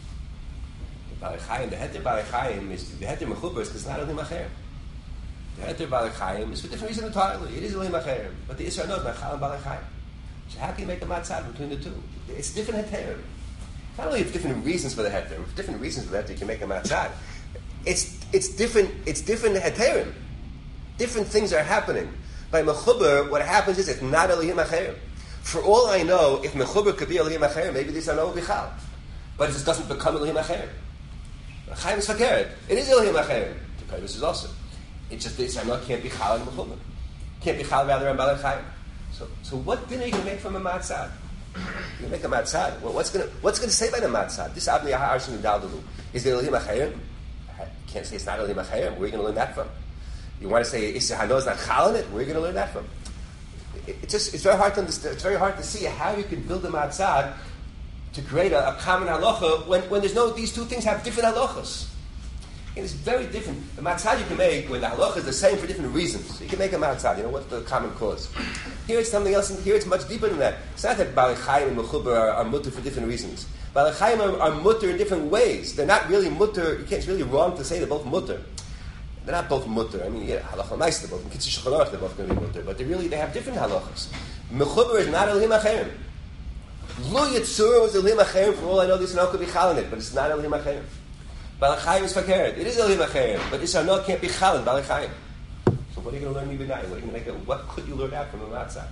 Balei Chayim, the heter Balei Chayim is the heter Mechuber is because it's not Elohim Acher. The heter Balei Chayim is for different reason entirely. It is Elohim Acher, but the Israel knows Machal and Balei Chayim. So how can you make a matzah between the two? It's different heter. Not only it's different reasons for the heter, different reasons for the heter you can make a matzah. It's it's different. It's different heterim. Different things are happening. By Mechuber, what happens is it's not Elohim Acher. For all I know, if Mechuber could be Elohim Acher, maybe this I know Bichal, but it just doesn't become Elohim Acher. Chaim is fakert. It is Elohim Acher. The Kodesh is also. It's just this I know can't be Chal and Mechuber. Can't be Chal rather than Balei Chayim. So, so what dinner are you going to make from a matzah? You make a matzah. Well, what's going to what's going to say by the matzah? This Avnei Ha'arshin Daldalu. Is it Elohim Acher? You can't say it's not Elohim Acher. Where are you going to learn that from? You want to say Issa Hano is not Chal in it? Where are you going to learn that from? It, it just it's very hard to understand. It's very hard to see how you can build a matzah to create a, a common halacha when, when there's no these two things have different halachas. And it's very different. The matzah you can make when the halacha is the same for different reasons. So you can make a matzah. You know what's the common cause? Here it's something else, and here it's much deeper than that. It's not that Balei Chayim and Mechuber are, are mutter for different reasons. Balei Chayim are, are mutter in different ways. They're not really mutter. You can't. It's really wrong to say they're both mutter. They're not both mutter. I mean, yeah, halacha nice. They're both in Kitzur Shulchan Aruch. They're both going to be mutter, but they really they have different halachas. Mechuber is not Elohim Acherim. Lo Yitzur was Elohim Acherim. For all I know, this no could be chal in it, but it's not Elohim Acherim. Balei Chayim is fakert. It is Elohim Acherim, but Isra no can't be chal in Balei Chayim. So what are you going to learn even now? What are you going to make? A, what could you learn out from a matzah?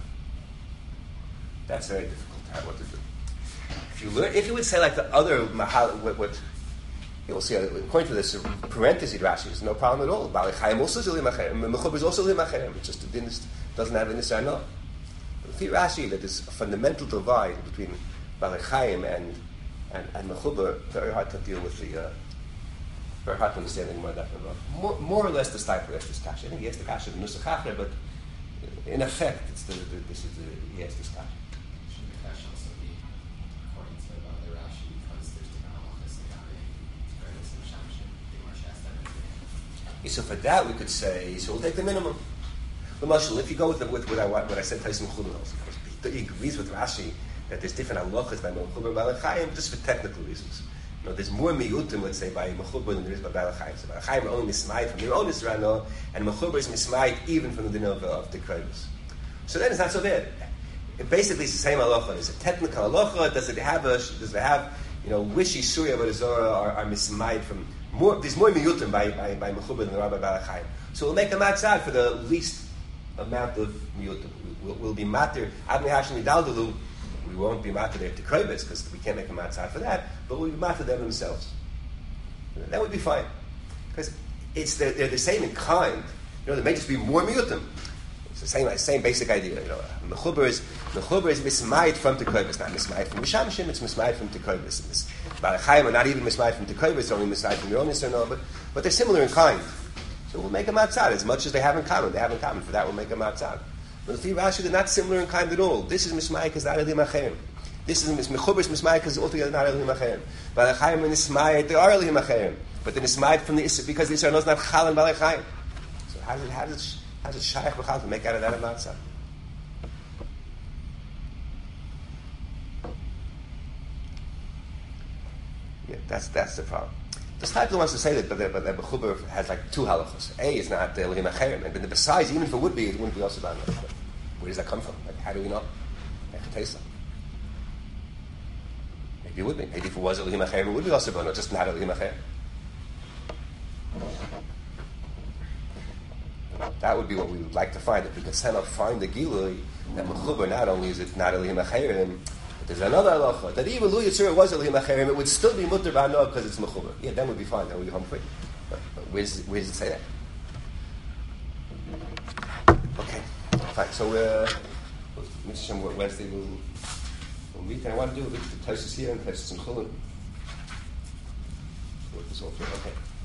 That's very difficult to have what to do. If you learn, if you would say like the other mahal, what, what you'll see according to this parenthesis Rashi is no problem at all. Balei Chayim also is Elohim Acherim. Mechuber is also Elohim Acherim. It's just the din doesn't have an Isra no. If you Rashi that there's a fundamental divide between Balei Chayim and and, and Mechuber, very hard to deal with the. Uh, Very hard to understand anymore that more, more or less the style for this kasha. I think he has the kasha of Nusach Achra, but in effect, it's the, the this is the he has this kasha. Should the kasha also be according to the Rashi because there's different halachas in Gabi, Kodesh and Shamshin, the Gemara Shas that. So for that we could say, so we'll take the minimum. But Mashal, if you go with the, with, with what I said, Tyson Chulun, he agrees with Rashi that there's different halachas by Mechuber and Balei Chayim just for technical reasons. You know, there's more miyutim, let's say, by Mechuber than there is by Balei Chayim. So Balei Chayim are only mismayit from their own Yisrael, and Mechuber is mismayit even from the din of, of the Kodesh. So then it's not so bad. It basically is the same halacha. It's a technical halacha. Does it have a? Does it have? You know, which Yisuri Avodah Zarah are, are mismayit from more? There's more miyutim by by, by Mechuber than there are by Balei Chayim. So we'll make a matzah for the least amount of miyutim. We'll, we'll be matir Avnei Ha'arshin Daldalu. We won't be matter there to Kodesh because we can't make a matzah for that, but we'll be matter them themselves. That would be fine because it's the, they're the same in kind. You know, there may just be more miyutim. It's the same, same basic idea. You know, mechuber is mechuber is mismayit from the Kodesh, not mismayit from Mishamshim. It's mismayit from the Kodesh. Balei Chayim are not even mismayit from the Kodesh, only mismayit from their own Yisrael, but but they're similar in kind. So we'll make a matzah as much as they have in common. They have in common. For that, we'll make a matzah. But if you Rashi, they're not similar in kind at all. This is mismayik because not Elohim Acherim. This is Mechuber is mismayik because altogether not Elohim Acherim. Balei Chayim and Nismayit, they are Elohim Acherim. But the Nismayit from the Issa because the Israel knows not Chal and Balei Chayim. So how does it how does it, how does it Shaykh B'chal to make out of that a matzah? Yeah, that's that's the problem. The Stipler wants to say that, but the, but the Mechuber has like two halachas. A is not the Elohim Acherim, and besides, even if it would be, it wouldn't be also about it. Where does that come from? Like, how do we know? Maybe it would be. Maybe if it was Elohim Acherim, it would be also about it, just not Elohim Acherim. That would be what we would like to find. If we can somehow find the Gilui, that Mechuber, not only is it not Elihim Acherim, but there's another halacha, that even Lu Yitzur was Elihim Acherim, it would still be Mutter Ba'anoah because it's Mechuber. Yeah, then we'd be fine, then we'd be home free. But, but where, does it, where does it say that? Okay, fine. So, uh, Wednesday we'll, we'll meet, and I want to do a bit of Tosis here and Tosis in Chulun. Work this all through, okay.